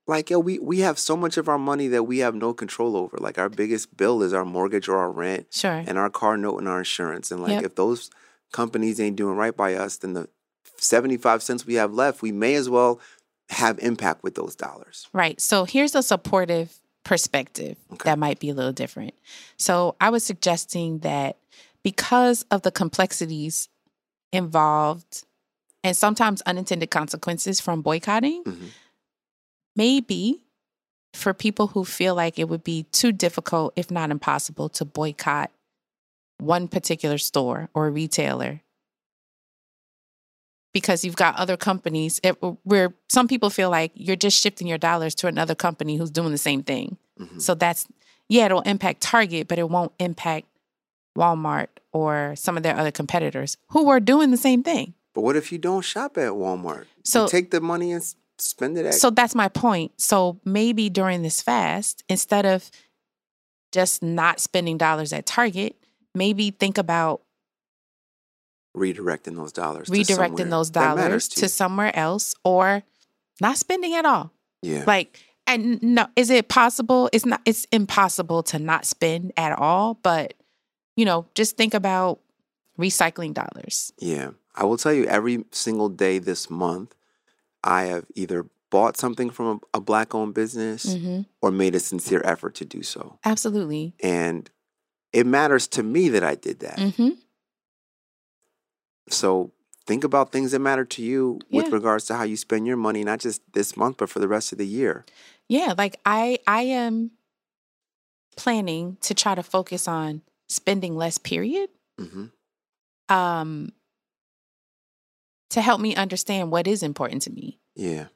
like, yo, we, we have so much of our money that we have no control over. Like, our biggest bill is our mortgage or our rent Sure. and our car note and our insurance. And, like, Yep. if those companies ain't doing right by us, then the seventy-five cents we have left, we may as well have impact with those dollars. Right. So here's a supportive perspective Okay. that might be a little different. So I was suggesting that because of the complexities involved and sometimes unintended consequences from boycotting, Mhm. maybe for people who feel like it would be too difficult, if not impossible, to boycott one particular store or retailer, because you've got other companies it, where some people feel like you're just shifting your dollars to another company who's doing the same thing. Mhm. So that's, yeah, it'll impact Target, but it won't impact Walmart or some of their other competitors who are doing the same thing. But what if you don't shop at Walmart? So- you take the money and s- spend it at So that's my point. So maybe during this fast, instead of just not spending dollars at Target, maybe think about redirecting those dollars. to redirecting somewhere those that matters dollars to to you. somewhere else or not spending at all. Yeah. Like, and no, is it possible? It's not, it's impossible to not spend at all, but you know, just think about recycling dollars. Yeah. I will tell you, every single day this month, I have either bought something from a, a Black-owned business Mm-hmm. or made a sincere effort to do so. Absolutely. And it matters to me that I did that. Mm-hmm. So think about things that matter to you with Yeah. regards to how you spend your money, not just this month, but for the rest of the year. Yeah, like I I am planning to try to focus on spending less, period. hmm Um to help me understand what is important to me. Yeah.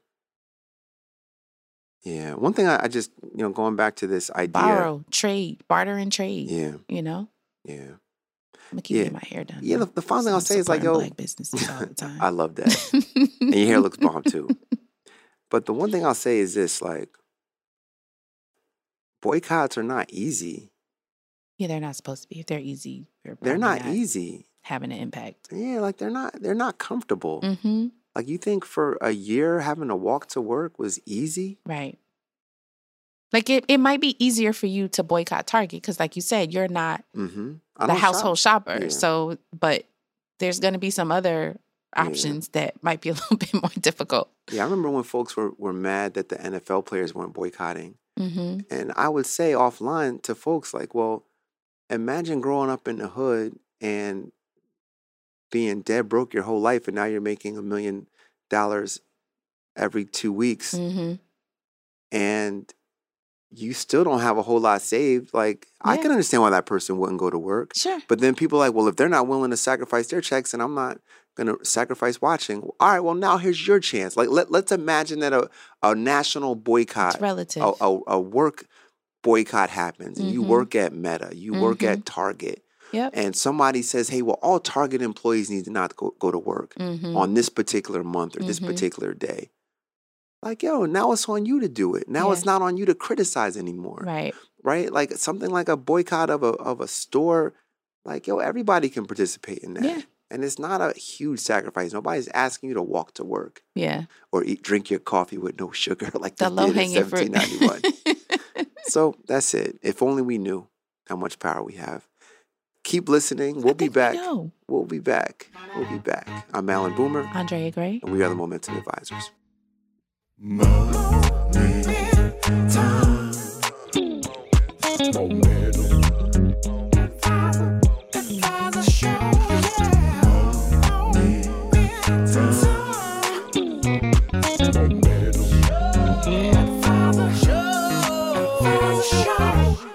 Yeah. One thing I, I just, you know, going back to this idea. Borrow, trade, barter and trade. Yeah. You know? Yeah. I'm gonna keep Yeah. getting my hair done. Yeah. The, the final thing I'll I'm say is like, supporting yo, black businesses all the time. I love that. And your hair looks bomb too. But the one thing I'll say is this, like, boycotts are not easy. Yeah, they're not supposed to be. If they're easy, they're, They're probably not easy. having an impact. Yeah, like they're not they're not comfortable. Mm-hmm. Like, you think for a year having to walk to work was easy? Right. Like it, it might be easier for you to boycott Target because, like you said, you're not Mm-hmm. the household shopper. Yeah. So, but there's going to be some other Yeah. options that might be a little bit more difficult. Yeah, I remember when folks were, were mad that the N F L players weren't boycotting. Mm-hmm. And I would say offline to folks like, well, imagine growing up in the hood and being dead broke your whole life, and now you're making a million dollars every two weeks, Mm-hmm. and you still don't have a whole lot saved. Like, I Yeah. can understand why that person wouldn't go to work. Sure. But then people are like, well, if they're not willing to sacrifice their checks, and I'm not going to sacrifice watching. All right, well, now here's your chance. Like, let, let's imagine that a, a national boycott, It's relative. a, a, a work boycott happens, and you Mhm. work at Meta, you work Mhm. at Target, Yep. and somebody says, hey, well, all Target employees need to not go, go to work Mm-hmm. on this particular month or this Mhm. particular day. Like, yo, now it's on you to do it. Now Yeah. it's not on you to criticize anymore. Right. Right? Like, something like a boycott of a of a store, like, yo, everybody can participate in that. Yeah. And it's not a huge sacrifice. Nobody's asking you to walk to work Yeah. or eat drink your coffee with no sugar like The they low did in hanging fruit. seventeen ninety-one. So that's it. If only we knew how much power we have. Keep listening. We'll be back. No. We'll be back. We'll be back. I'm Alan Boomer, Andrea Gray. and we are the Momentum Advisors. Money time. Momentum. Advisor show. Money time. Momentum. Advisor show. Advisor show.